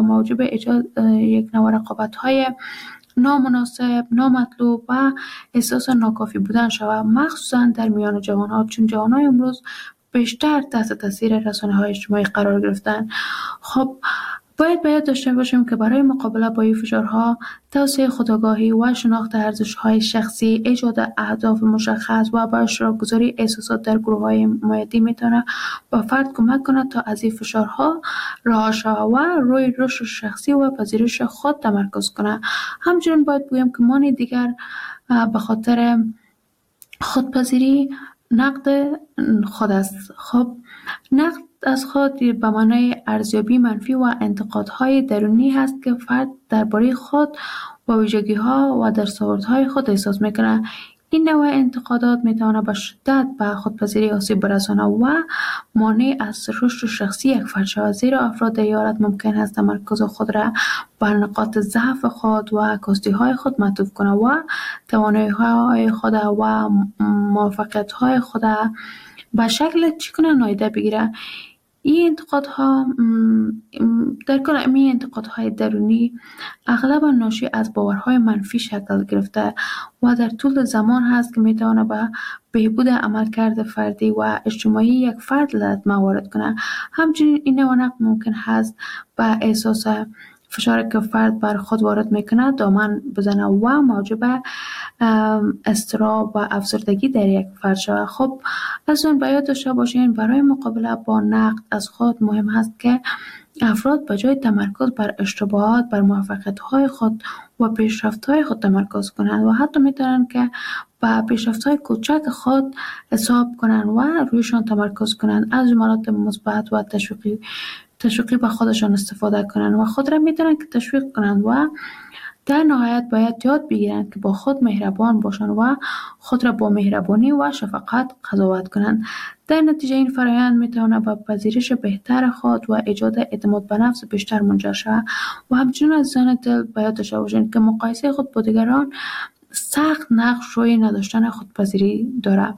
یک نوع رقابت‌های نامناسب، نامطلوب و احساس ناکافی بودن شود، مخصوصا در میان جوان‌ها، چون جوان‌های امروز بیشتر تحت تاثیر رسانه‌های اجتماعی قرار گرفتن. خب باید به یاد داشته باشیم که برای مقابله با این فشارها، توسعه خودآگاهی و شناخت ارزش‌های شخصی، ایجاد اهداف مشخص و با اشتراک گذاری احساسات در گروه‌های حمایتی میتونه با فرد کمک کنه تا از این فشارها رها شود و روی رشد شخصی و پذیرش خود تمرکز کنه. همچنین باید بگیم که مانع دیگر به خاطر خودپذیری نقد خود است. خب نقد از خود به معنای ارزیابی منفی و انتقادهای درونی هست که فرد درباره خود و ویژگی‌ها و دستاوردهای خود احساس میکنه. این نوع انتقادات میتونه به شدت به خودپذیری آسیب برسانه و مانع از رشد شخصی یک فرد شود، زیرا افراد در این حالت ممکن است تمرکز خود را بر نقاط ضعف خود و کاستی‌های خود معطوف کنه و توانایی‌های خود و موفقیت‌های خود به شکل نادیده بگیره. این انتقادها در کل این انتقادهای درونی اغلب ناشی از باورهای منفی شکل گرفته و در طول زمان هست که میتونه به بهبود عملکرد فردی و اجتماعی یک فرد لذت وارد کنه. همچنین این نوانق ممکن هست به احساس فشاری که فرد بر خود وارد میکنه دامن بزنه و موجب اضطراب و افسردگی در یک فرد شود. خب از اون باید داشته باشین برای مقابله با نقد از خود مهم هست که افراد به جای تمرکز بر اشتباهات بر موفقیت‌های خود و پیشرفت‌های خود تمرکز کنند و حتی میتونن که به پیشرفت‌های کوچک خود حساب کنند و رویشان تمرکز کنند، از جملات مثبت و تشویقی به خودشان استفاده کنند و خود را میتونن که تشویق کنند و در نهایت باید یاد بگیرند که با خود مهربان باشند و خود را با مهربانی و شفقت قضاوت کنند. در نتیجه این فرآیند میتواند به پذیرش بهتر خود و ایجاد اعتماد به نفس بیشتر منجر شود. و همچنین عزیزان دل باید داشته باشند که مقایسه خود با دیگران سخت نقش روی نداشتن خودپذیری دارد.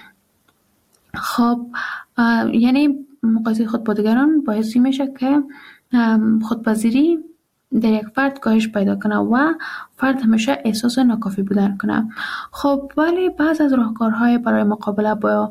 خب یعنی مقایسه خود با دیگران باعث میشه که خودپذیری در یک فرد کاهش پیدا کنه و فرد همیشه احساس ناکافی بودن کنه. خب ولی بعض از راهکارهای برای مقابله با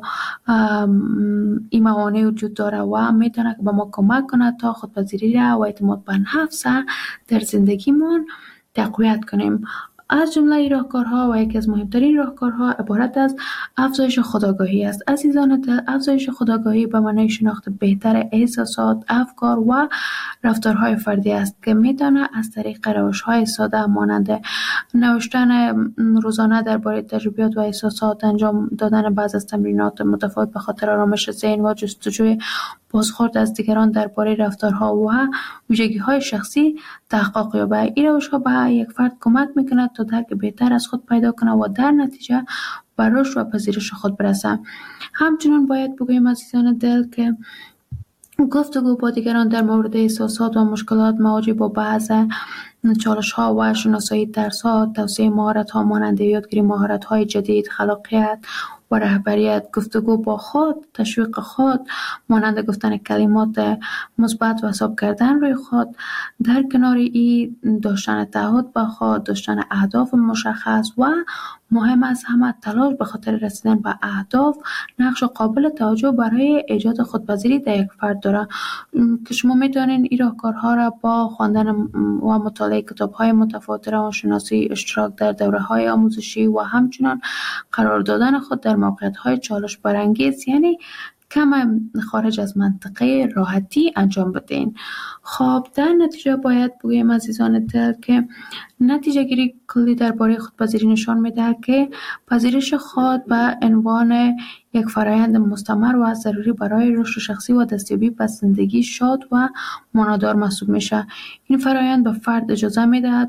این موانع وجود داره و میتونه که به ما کمک کنه تا خودپذیری را و اعتماد به نفس در زندگیمون تقویت کنیم. از جمله این راهکارها و یکی از مهمترین راهکارها عبارت از افزایش خودآگاهی است. عزیزان دل، افزایش خودآگاهی به معنای شناخت بهتر احساسات، افکار و رفتارهای فردی است که میتونه از طریق روش‌های ساده مانند نوشتن روزانه درباره تجربیات و احساسات، انجام دادن بعض از تمرینات متفاوت به خاطر آرامش ذهن و جستجوی بازخورد از دیگران درباره رفتارها و ویژگی‌های شخصی تحقق یابد. این روش‌ها به یک فرد کمک می‌کند تا درک بهتر از خود پیدا کنه و در نتیجه به رشد و پذیرش خود برسه. همچنین باید بگوییم عزیزان دل که گفتگو با دیگران در مورد احساسات و مشکلات مواجه با بعض چالش‌ها و شناسایی ترس‌ها، توسعه مهارت‌ها مانند یادگیری مهارت‌های جدید، خلاقیت و رهبریت، گفتگو با خود، تشویق خود مانند گفتن کلمات مثبت و حساب کردن روی خود، در کنار این داشتن تعهد به خود، داشتن اهداف مشخص و مهم از همه تلاش به خاطر رسیدن به اهداف نقش قابل توجه برای ایجاد خودپذیری در یک فرد داره که شما میتونین این راهکارها را با خواندن و مطالعه کتاب‌های متفاوت، روانشناسی، اشتراک در دوره‌های آموزشی و همچنین قرار دادن خود در موقعیت‌های چالش برانگیز یعنی کم خارج از منطقه راحتی انجام بدین. خب در نتیجه باید بگویم عزیزان دل که نتیجه گیری کلی درباره خودپذیری نشان میده که پذیرش خود به عنوان یک فرآیند مستمر و ضروری برای رشد شخصی و دستیابی به زندگی شاد و معنادار محسوب میشه. این فرآیند به فرد اجازه میده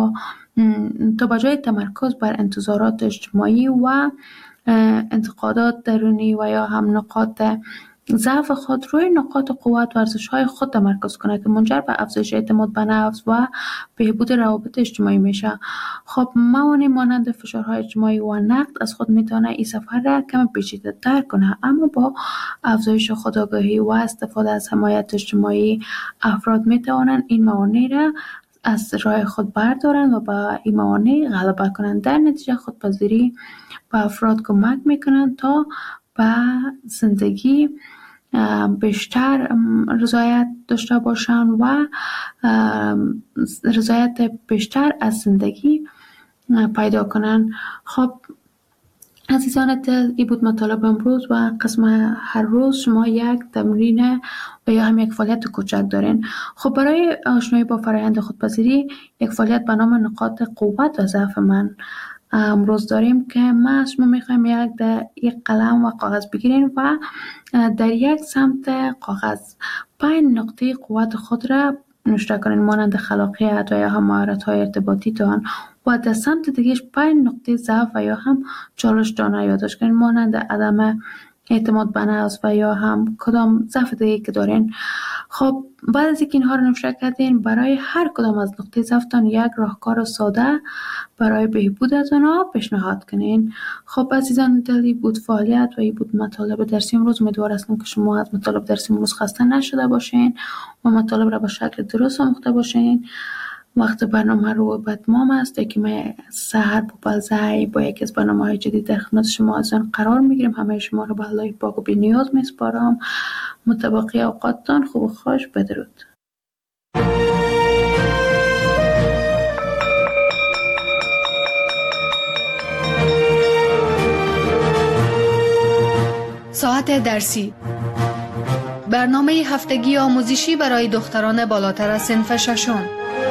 تا با جای تمرکز بر انتظارات اجتماعی و انتقادات درونی و یا هم نقاط ضعف خود روی نقاط قوت و ارزش‌های خود تمرکز کنه که منجر به افزایش اعتماد به نفس و بهبود روابط اجتماعی میشه. خب موانع مانند فشارهای اجتماعی و نقد از خود میتونه این سفر را کم پیچیده‌تر کنه، اما با افزایش خودآگاهی و استفاده از حمایت اجتماعی افراد میتوانند این موانع را از راه خود بردارند و با این موانع غلبه کنند. در نتیجه خودپذیری به افراد کمک میکنند تا به زندگی بیشتر رضایت داشته باشند و رضایت بیشتر از زندگی پیدا کنند. خب عزیزان دل، این بود مطالب امروز و قسم هر روز شما یک تمرین و یا هم یک فعالیت کوچک دارین. خب برای آشنایی با فرآیند خودپذیری یک فعالیت به نام نقاط قوت و ضعف من امروز داریم که ما از شما میخوایم یک قلم و کاغذ بگیرین و در یک سمت کاغذ 5 نقطه قوت خود را نوشته کنین مانند خلاقیت و یا هم مهارت‌های ارتباطی تان و در سمت دیگهش 5 نقطه ضعف و یا هم چالش تان یادداشت کنین مانند عدم اعتماد به نفس و یا هم کدام ضعف دیگه که دارین. خب بعد از اینکه اینها رو نوشته کردین، برای هر کدام از نقطه ضعفتان یک راهکار ساده برای بهبود از آنها پیشنهاد کنین. خب عزیزان دلی بود فعالیت و این بود مطالب درسی امروز. امیدوار هستم که شما از مطالب درسی امروز خسته نشده باشین و مطالب را به شکل درست آموخته باشین. وقت برنامه رو به اتمام است که من سحر بوپلزی با یکی از برنامه‌های جدید در خدمت شما عزیزان قرار میگیریم. همه شما رو به الله پاک و بی‌نیاز میسپارم. متبقی اوقاتتان خوب و خوش. بدرود. ساعت درسی، برنامه هفتگی آموزشی برای دختران بالاتر از صنف ششم.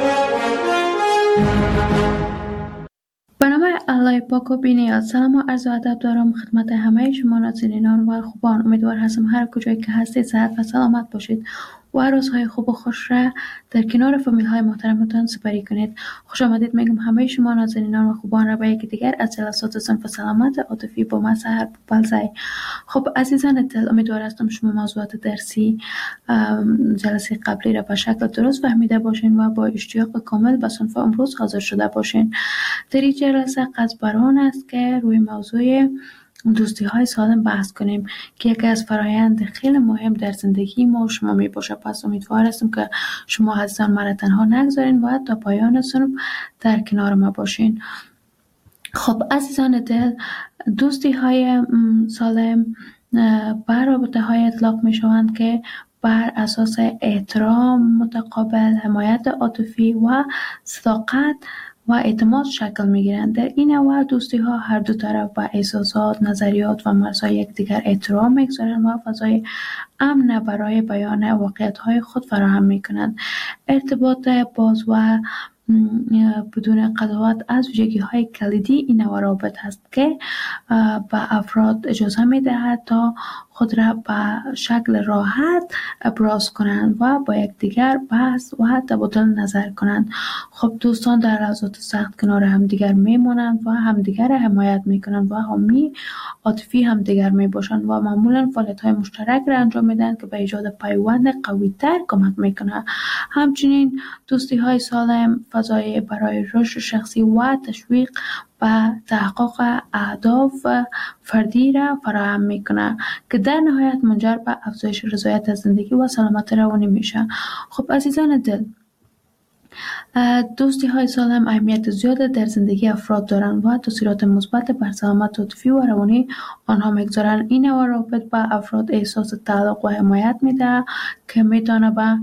برنامه الله پاک و بی‌نیاز. سلام و عرض ادب دارم خدمت همه شما نازنینان و خوبان. امیدوار هستم هر کجایی که هستید صحت و سلامت باشید و روزهای خوب و خوش را در کنار فامیل های محترمتان سپری کنید. خوش آمدید میگم همه شما نازنینان و خوبان را به یکی دیگر از جلسات صنف سلامت عاطفی با من سحر بوپلزی. خب عزیزان دل، امیدوار هستم شما موضوعات درسی جلسه قبلی را به شکل درست فهمیده باشین و با اشتیاق کامل به صنف امروز حاضر شده باشین. در این جلسه قصد بر آن است که روی موضوع دوستی های سالم بحث کنیم که یکی از فرایند خیلی مهم در زندگی ما و شما می باشه. پس امیدوار هستم که شما عزیزان مرا تنها نگذارین و تا پایان صنف در کنار ما باشین. خب عزیزان دل، دوستی های سالم بر رابطه های اطلاق می شوند که بر اساس احترام متقابل، حمایت عاطفی و صداقت و اعتماد شکل می‌گیرند. در این نوع دوستی ها هر دو طرف با احساسات، نظریات و مرزهای یکدیگر احترام می‌گذارند و فضای امن برای بیان واقعیت‌های خود فراهم می‌کنند. ارتباط باز و بدون قضاوت از ویژگی‌های کلیدی این نوع روابط است که به افراد اجازه می‌دهد تا خود را به شکل راحت ابراز کنند و با یکدیگر بحث و تبادل نظر کنند. خب دوستان در لحظات سخت کنار همدیگر میمانند و همدیگر را حمایت میکنند و حامی عاطفی همدیگر میباشند و معمولا فعالیت‌های مشترک را انجام میدن که به ایجاد پیوند قوی‌تر کمک میکنه. همچنین دوستی‌های سالم فضای برای رشد شخصی و تشویق و تحقق اهداف فردی را فراهم میکنه که در نهایت منجر به افزایش رضایت از زندگی و سلامت روانی میشه. خب عزیزان دل، دوستی های سالم اهمیت زیاد در زندگی افراد دارند و تاثیرات مثبت بر سلامت عاطفی و روانی آنها میگذارند. این نوع روابط به افراد احساس تعلق و حمایت میده که میتونه به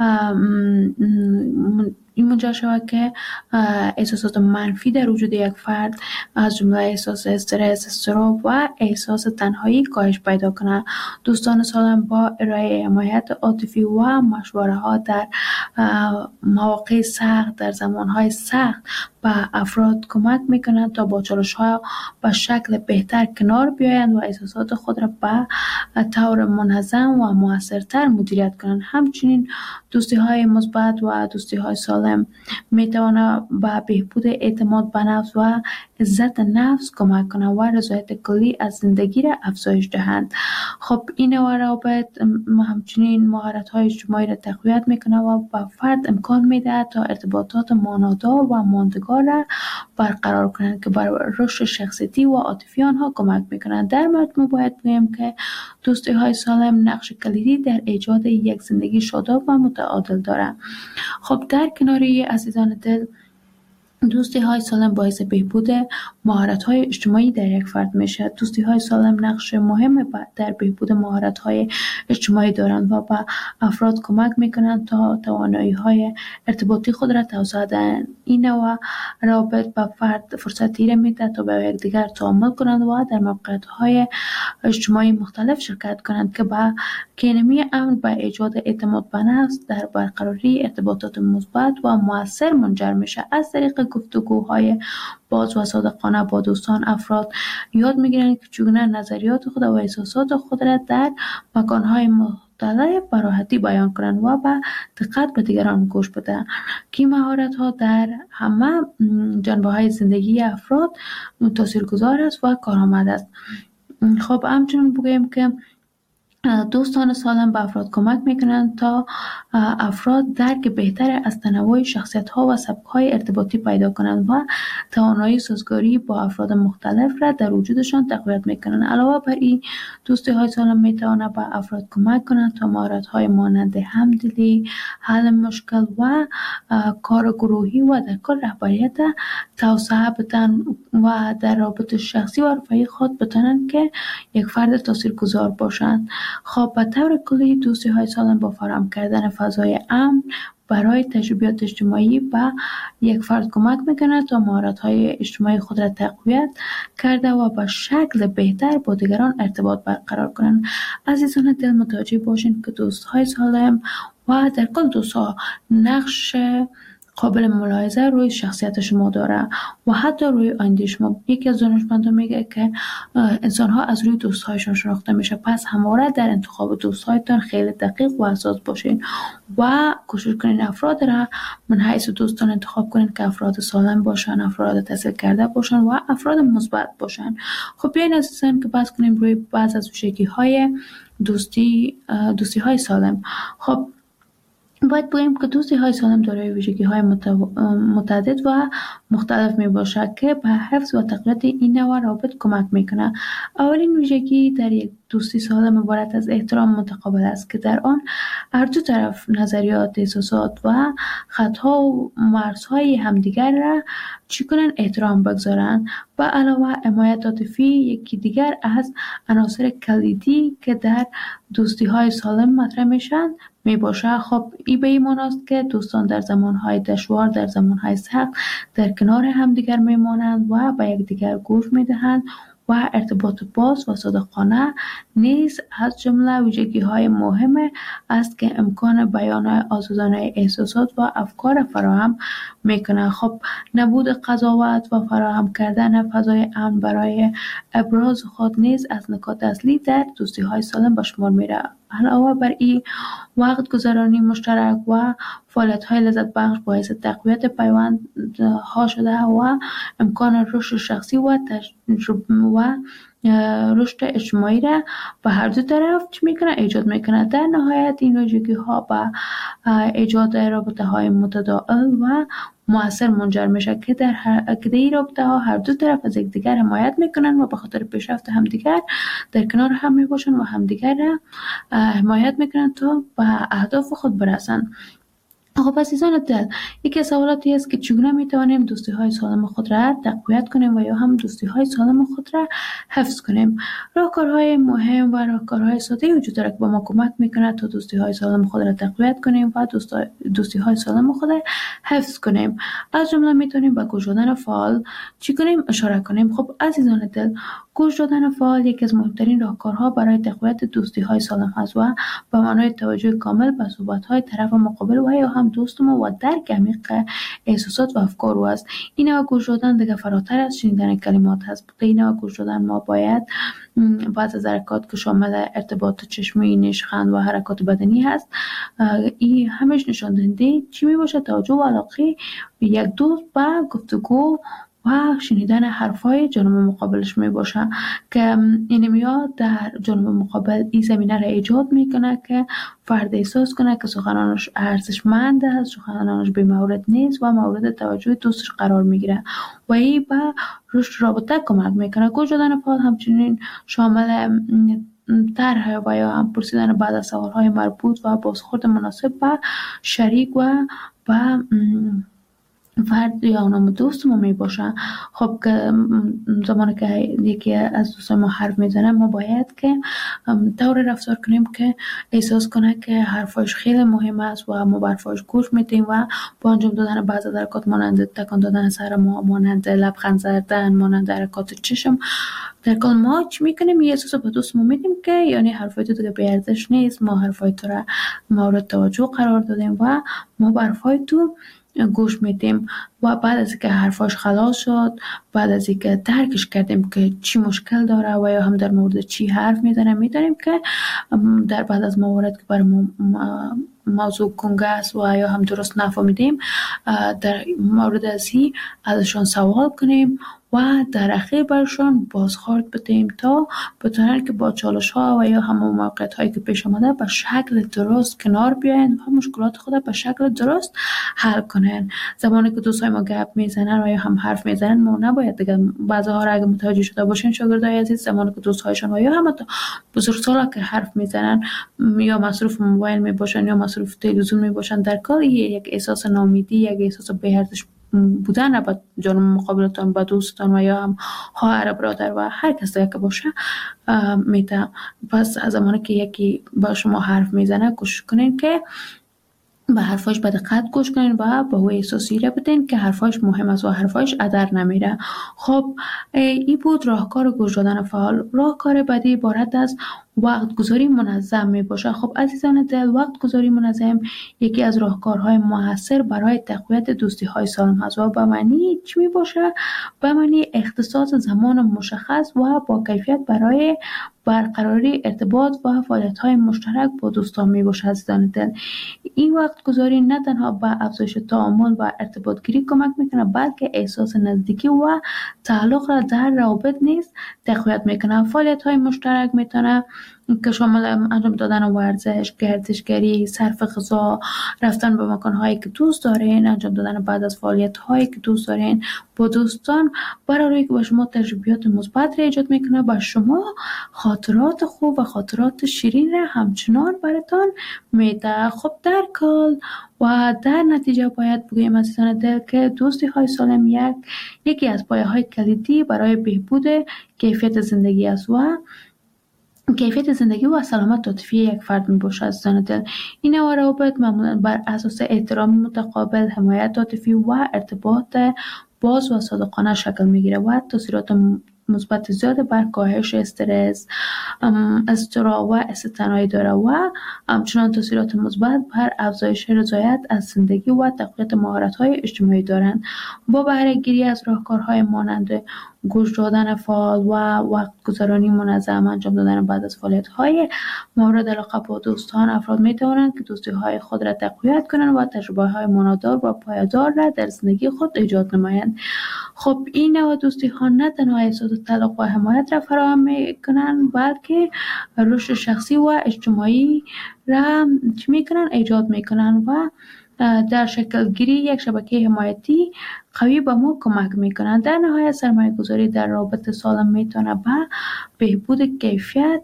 این منجر شود که احساسات منفی در وجود یک فرد از جمله احساس استرس، اضطراب و احساس تنهایی کاهش پیدا کنند. دوستان سالم با ارائه حمایت عاطفی و مشوره ها در مواقع سخت، در زمانهای سخت به افراد کمک میکنند تا با چالش‌ها به شکل بهتر کنار بیایند و احساسات خود را به طور منظم و موثرتر مدیریت کنند. همچنین دوستی‌های مثبت و دوستی‌های سالم میتواند به بهبود اعتماد به نفس و عزت نفس کمک کنند و رضایت کلی از زندگی را افزایش دهند. خب این نوع روابط همچنین مهارت‌های اجتماعی را تقویت میکنه و به فرد امکان میده تا ارتباطات معنادار و ماندگار را برقرار کنند که بر رشد شخصیتی و عاطفی آنها کمک میکنند. در مجموع باید بگویم که دوستی‌های سالم نقش کلیدی در ایجاد یک زندگی شاداب و متعادل دارند. خب در کناری عزیزان دل، دوستی های سالم باعث بهبود مهارت های اجتماعی در یک فرد میشه. دوستی های سالم نقش مهم در بهبود مهارت های اجتماعی دارند و به افراد کمک میکنند تا توانایی های ارتباطی خود را توسعه دهند. این نوع روابط به فرد فرصتی را میده تا به یکدیگر تعامل کنند و در موقعیت های اجتماعی مختلف شرکت کنند که به کینمی امن به ایجاد اعتماد به نفس در برقراری ارتباطات مثبت و مؤثر منجر میشه. از طریق گفتگوهای باز و صادقانه با دوستان افراد یاد میگیرند که چگونه نظریات خود و احساسات خود را در مکانهای مختلف به راحتی بیان کنند و با دقت به دیگران گوش بدهند که مهارت ها در همه جنبه های زندگی افراد تاثیرگذار است و کارآمد است. خب همچنین بگویم که دوستان سالم به افراد کمک میکنند تا افراد درک بهتر از تنوع شخصیت ها و سبک های ارتباطی پیدا کنند و توانایی سازگاری با افراد مختلف را در وجودشان تقویت میکنند. علاوه بر این، دوستی های سالم میتواند به افراد کمک کنند تا مهارت های مانند همدلی، حل مشکل و کار گروهی و در کل رهبریت توسعه بدن و در رابطه شخصی و رفاهی خود بتوانند که یک فرد تاثیرگذار باشند. خب به طور کلی دوستی های سالم با فراهم کردن فضای امن برای تجربیات اجتماعی به یک فرد کمک میکنه تا مهارت های اجتماعی خود را تقویت کرده و به شکل بهتر با دیگران ارتباط برقرار کنند. عزیزان دل متوجه باشین که دوست های سالم و در کل دوست ها نقش قابل ملاحظه روی شخصیت شما داره و حتی روی آینده شما. یکی از دانشمندان میگه که انسان ها از روی دوست هایشان شناخته میشه، پس همواره در انتخاب دوست هایتان خیلی دقیق و حساس باشین و کوشش کنین افراد را من حیث دوستان انتخاب کنین که افراد سالم باشن، افراد تحصیل کرده باشن و افراد مثبت باشن. خب بیاین عزیزان که بحث کنیم روی بعض از ویژگی های دوستی های سالم. خب باید بگوییم که دوستی های سالم دارای ویژگی های متعدد و مختلف می باشد که به حفظ و تقویت این نوع روابط کمک میکنه. اولین ویژگی در یک دوستی سالم عبارت از احترام متقابل است که در آن هر دو طرف نظریات، احساسات و خطها و مرزهای همدیگر را احترام بگذارند. و علاوه حمایت عاطفی یکی دیگر از عناصر کلیدی که در دوستی های سالم مطرح میشن می باشه. خب این به این معنی است که دوستان در زمانهای دشوار، در زمانهای سخت در کنار همدیگر میمانند و به یکدیگر گوش میدهند و ارتباط باز و صادقانه نیز از جمله ویژگی‌های مهم است که امکان بیان آزادانه احساسات و افکار فراهم میکنه. خب نبود قضاوت و فراهم کردن فضای امن برای ابراز خود نیز از نکات اصلی در دوستی‌های سالم به شمار میره. علاوه بر این، وقت گذرانی مشترک و فعالیت‌های لذت بخش باعث تقویت پیوندها شده و امکان رشد شخصی و رشد اجتماعی را به هر دو طرف ایجاد میکنه. در نهایت این ویژگی‌ها به ایجاد رابطه‌های متداول و مؤثر منجر میشه که در این رابطه‌ها هر دو طرف از یکدیگر حمایت میکنن و به خاطر پیشرفت همدیگر در کنار هم میباشن و همدیگر را حمایت میکنن تا به اهداف خود برسن. خب عزیزان دل، یکی از سوالاتی است که چگونه میتوانیم دوستی های سالم خود را تقویت کنیم و یا هم دوستی های سالم خود را حفظ کنیم. راهکارهای مهم و راهکارهای ساده وجود دارد که به ما کمک میکنه تا دوستی های سالم خود را تقویت کنیم و دوستی های سالم خود را حفظ کنیم. از جمله میتونیم به گوش دادن فعال چی کنیم اشاره کنیم. خب عزیزان دل، گوش دادن فعال یکی از مهمترین راهکارها برای تقویت دوستی های سالم است و به معنای توجه کامل به صحبت های طرف مقابل و یا هم دوست ما و درک عمیق احساسات و افکار او است. این نوع گوش دادن دیگه فراتر از شنیدن کلمات است. این نوع گوش دادن ما باید بعض از حرکات که شامل ارتباط چشمی، نشخند و حرکات بدنی هست، این همش نشان دهنده چی می باشه؟ توجه و علاقه یک دوست به گفتگو و شنیدن حرفای جانب مقابلش می باشه که این میاد در جانب مقابل این زمینه را ایجاد میکنه که فرد احساس کنه که سخنانش ارزشمند است، سخنانش بی مورد نیست و مورد توجه دوستش قرار میگیره و این به رشد رابطه کمک میکنه. گوش دادن فعال همچنین شامل طرح و یا هم پرسیدن بعد از سوالهای مربوط و بازخورد مناسب به شریک و به فرد یا نام دوست ما می باشه. خب که زمانی که یکی از دوستان ما حرف میزنه ما باید که طور رفتار کنیم که احساس کنه که حرفاش خیلی مهم است و ما حرفاش گوش میدیم و با انجام دادن بعض حرکات مانند تکان دادن سر ما، مانند لبخند زدن، مانند حرکات چشم، در کل ما چی میکنیم؟ یه احساس به دوست ما میدیم که یعنی حرفای تو دیگه بی ارزش نیست، ما حرفای تو را مورد توجه قرار دادیم و ما به حرفای تو گوش میدیم و بعد از اینکه حرفاش خلاص شد، بعد از اینکه درکش کردیم که چی مشکل داره و یا هم در مورد چی حرف میزنه، میدونیم که در بعد از موارد که برای موضوع کنگه است و یا هم درست نفهمیدیم در مورد ازی ازشان سوال کنیم و در اخیر برشان بازخورد بدهیم تا بتونن که با چالش ها و یا همون موقعیت هایی که پیش آمده به شکل درست کنار بیاین و مشکلات خود به شکل درست حل کنن. زمانی که دوستای ما گپ میزنن و یا هم حرف میزنن ما نباید دیگه بعضی‌ها را اگه متوجه شده باشین شاگردای عزیز، زمانی که دوستایشان و یا هم بزرگسالا که حرف میزنن یا مصروف موبایل میباشن یا مصروف تلویزیون میباشن، در کل یک احساس ناامیدی، یک احساس بی‌ارزش بودن را به جانب مقابلتان، به دوستان و یا هم خواهر برادر و هر کس که باشه میده. پس از زمانی که یکی با شما حرف میزنه کوشش کنین که به حرفاش به دقت گوش کنین و به او احساسی را بدین که حرفاش مهم است و حرفاش ادر نمیره. خب این بود راهکار گوش دادن فعال. راهکار بعدی عبارت از وقت گذاری منظم می باشه. خب عزیزان دل، وقت گذاری منظم یکی از راهکارهای موثر برای تقویت دوستی های سالم هست و به معنی چی می باشه؟ به معنی اختصاص زمان مشخص و با کیفیت برای برقراری ارتباط و فعالیت های مشترک با دوستان می باشه. عزیزان دل، این وقت گذاری نه تنها به افزایش تعامل و ارتباط گیری کمک میکنه بلکه احساس نزدیکی و تعلق را در روابط نیز تقویت میکنه. فعالیت های مشترک میتونه که شامل انجام دادن ورزش، گردشگری، صرف غذا، رفتن به مکان‌هایی که دوست دارین، انجام دادن بعد از فعالیت‌هایی که دوست دارین با دوستان، برای که به شما تجربیات مثبت را ایجاد میکنه، با شما خاطرات خوب و خاطرات شیرین را همچنان براتون میده. خب در کل و در نتیجه باید بگویم عزیزان دل که دوستی های سالم یکی از پایه‌های کلیدی برای بهبود کیفیت زندگی است و کیفیت زندگی و سلامت عاطفی یک فرد می باشد. عزیزان دل، این نوع روابط معمولا بر اساس احترام متقابل، حمایت عاطفی و ارتباط باز و صادقانه شکل می گیره و تاثیرات مثبت زیاد بر کاهش استرس، اضطراب و استثنایی داره و همچنان تاثیرات مثبت بر افزایش رضایت از زندگی و تقویت مهارت‌های اجتماعی دارند. با بهره گیری از راهکارهای مانند گوش دادن فعال و وقت گذرانی منظم، انجام دادن بعد از فعالیت‌های مورد علاقه با دوستان، افراد می‌توانند که دوستی‌های خود را تقویت کنند و تجربه‌های معنادار و پایدار را در زندگی خود ایجاد نمایند. خب این نوع دوستی‌ها نه تنها احساس تعلق و حمایت را فراهم می‌کنند بلکه رشد شخصی و اجتماعی را ایجاد می‌کنند و در شکل گیری یک شبکه حمایتی قوی به ما کمک میکنند. در نهایت سرمایه گذاری در رابطه سالم میتونه به بهبود کیفیت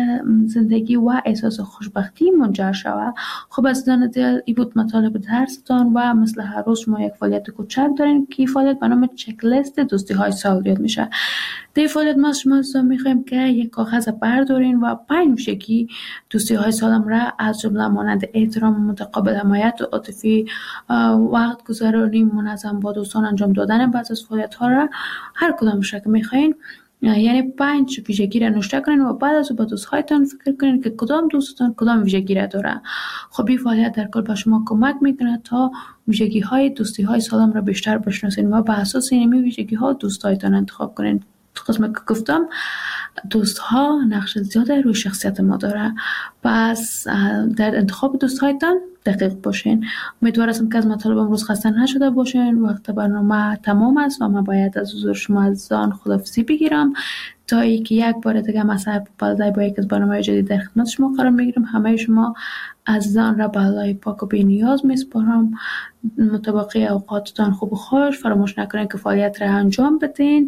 زندگی و احساس خوشبختی منجر شود. خب عزیزان دل، این بود مطالب درستان و مثل هر روز ما یک فعالیت کوچک داریم که فعالیت به نام چک لیست دوستی های سال یاد میشه. در فعالیت ما شما میخوایم که یک کاغذ بردارین و 5 ویژگی دوستی های سالم را از جمله مانند احترام متقابل، حمایت عاطفی، وقت گذرانی منظم با دوستان، انجام دادن بعض از فعالیت ها را هر کدامش که میخواین، یعنی 5 ویژگی را نوشته کنین و بعد از با دوستهایتان فکر کنین که کدام دوستتان کدام ویژگی را داره. خب این فعالیت در کل به شما کمک میکنه تا ویژگی های دوستی های سالم را بیشتر بشناسین و بر اساس این ویژگی ها دوستهایتان انتخاب کنین. قسمت که گفتم دوست ها نقش زیاده روی شخصیت ما داره، پس در انتخاب دوست هایتان دقیق باشین. امیدوارم که از مطالب امروز خسته نشده باشین. وقت برنامه تمام است و من باید از حضور شما عزیزان خداحافظی بگیرم تا اینکه یک بار دیگه مساعد پالدای با یک از برنامه جدید در خدمت شما قرار میگیرم. همه شما عزیزان را به الله پاک و بی نیاز میسپارم. مطابق اوقاتتان خوب و خوش، فراموش نکنین که فعالیت را انجام بدین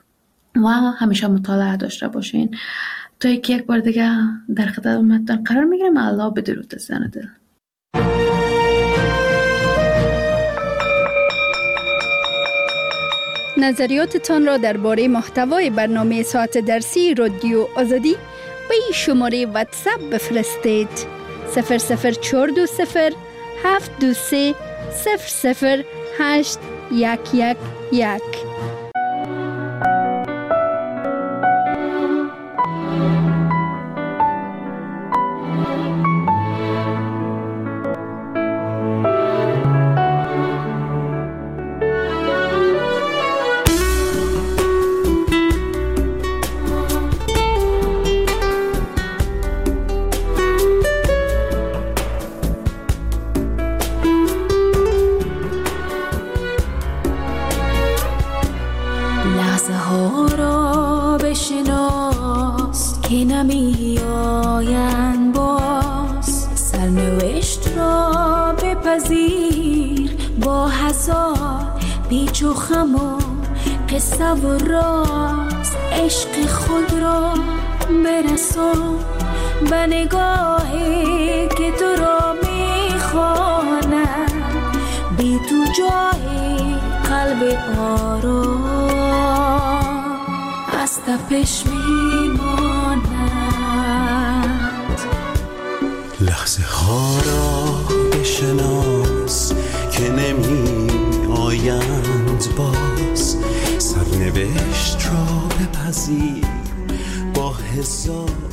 و همیشه مطالعه داشته باشین. تا یک بار دیگه در خدمتتان قرار میگیرم. الله بدرود عزیزان دل. نظریاتتان را درباره محتوای برنامه ساعت درسی رادیو آزادی به این شماره واتساپ بفرستید: 00420 723 00811. بپذیر با هزار پیچ و خم و قصه و راز عشق خود را برسان به نگاهی که تو را میخواند بی تو جای قلب آرام از تپش میماند. لحظه ها را بشناس که نمی آیند باز، سرنوشت را بپذیر با هزار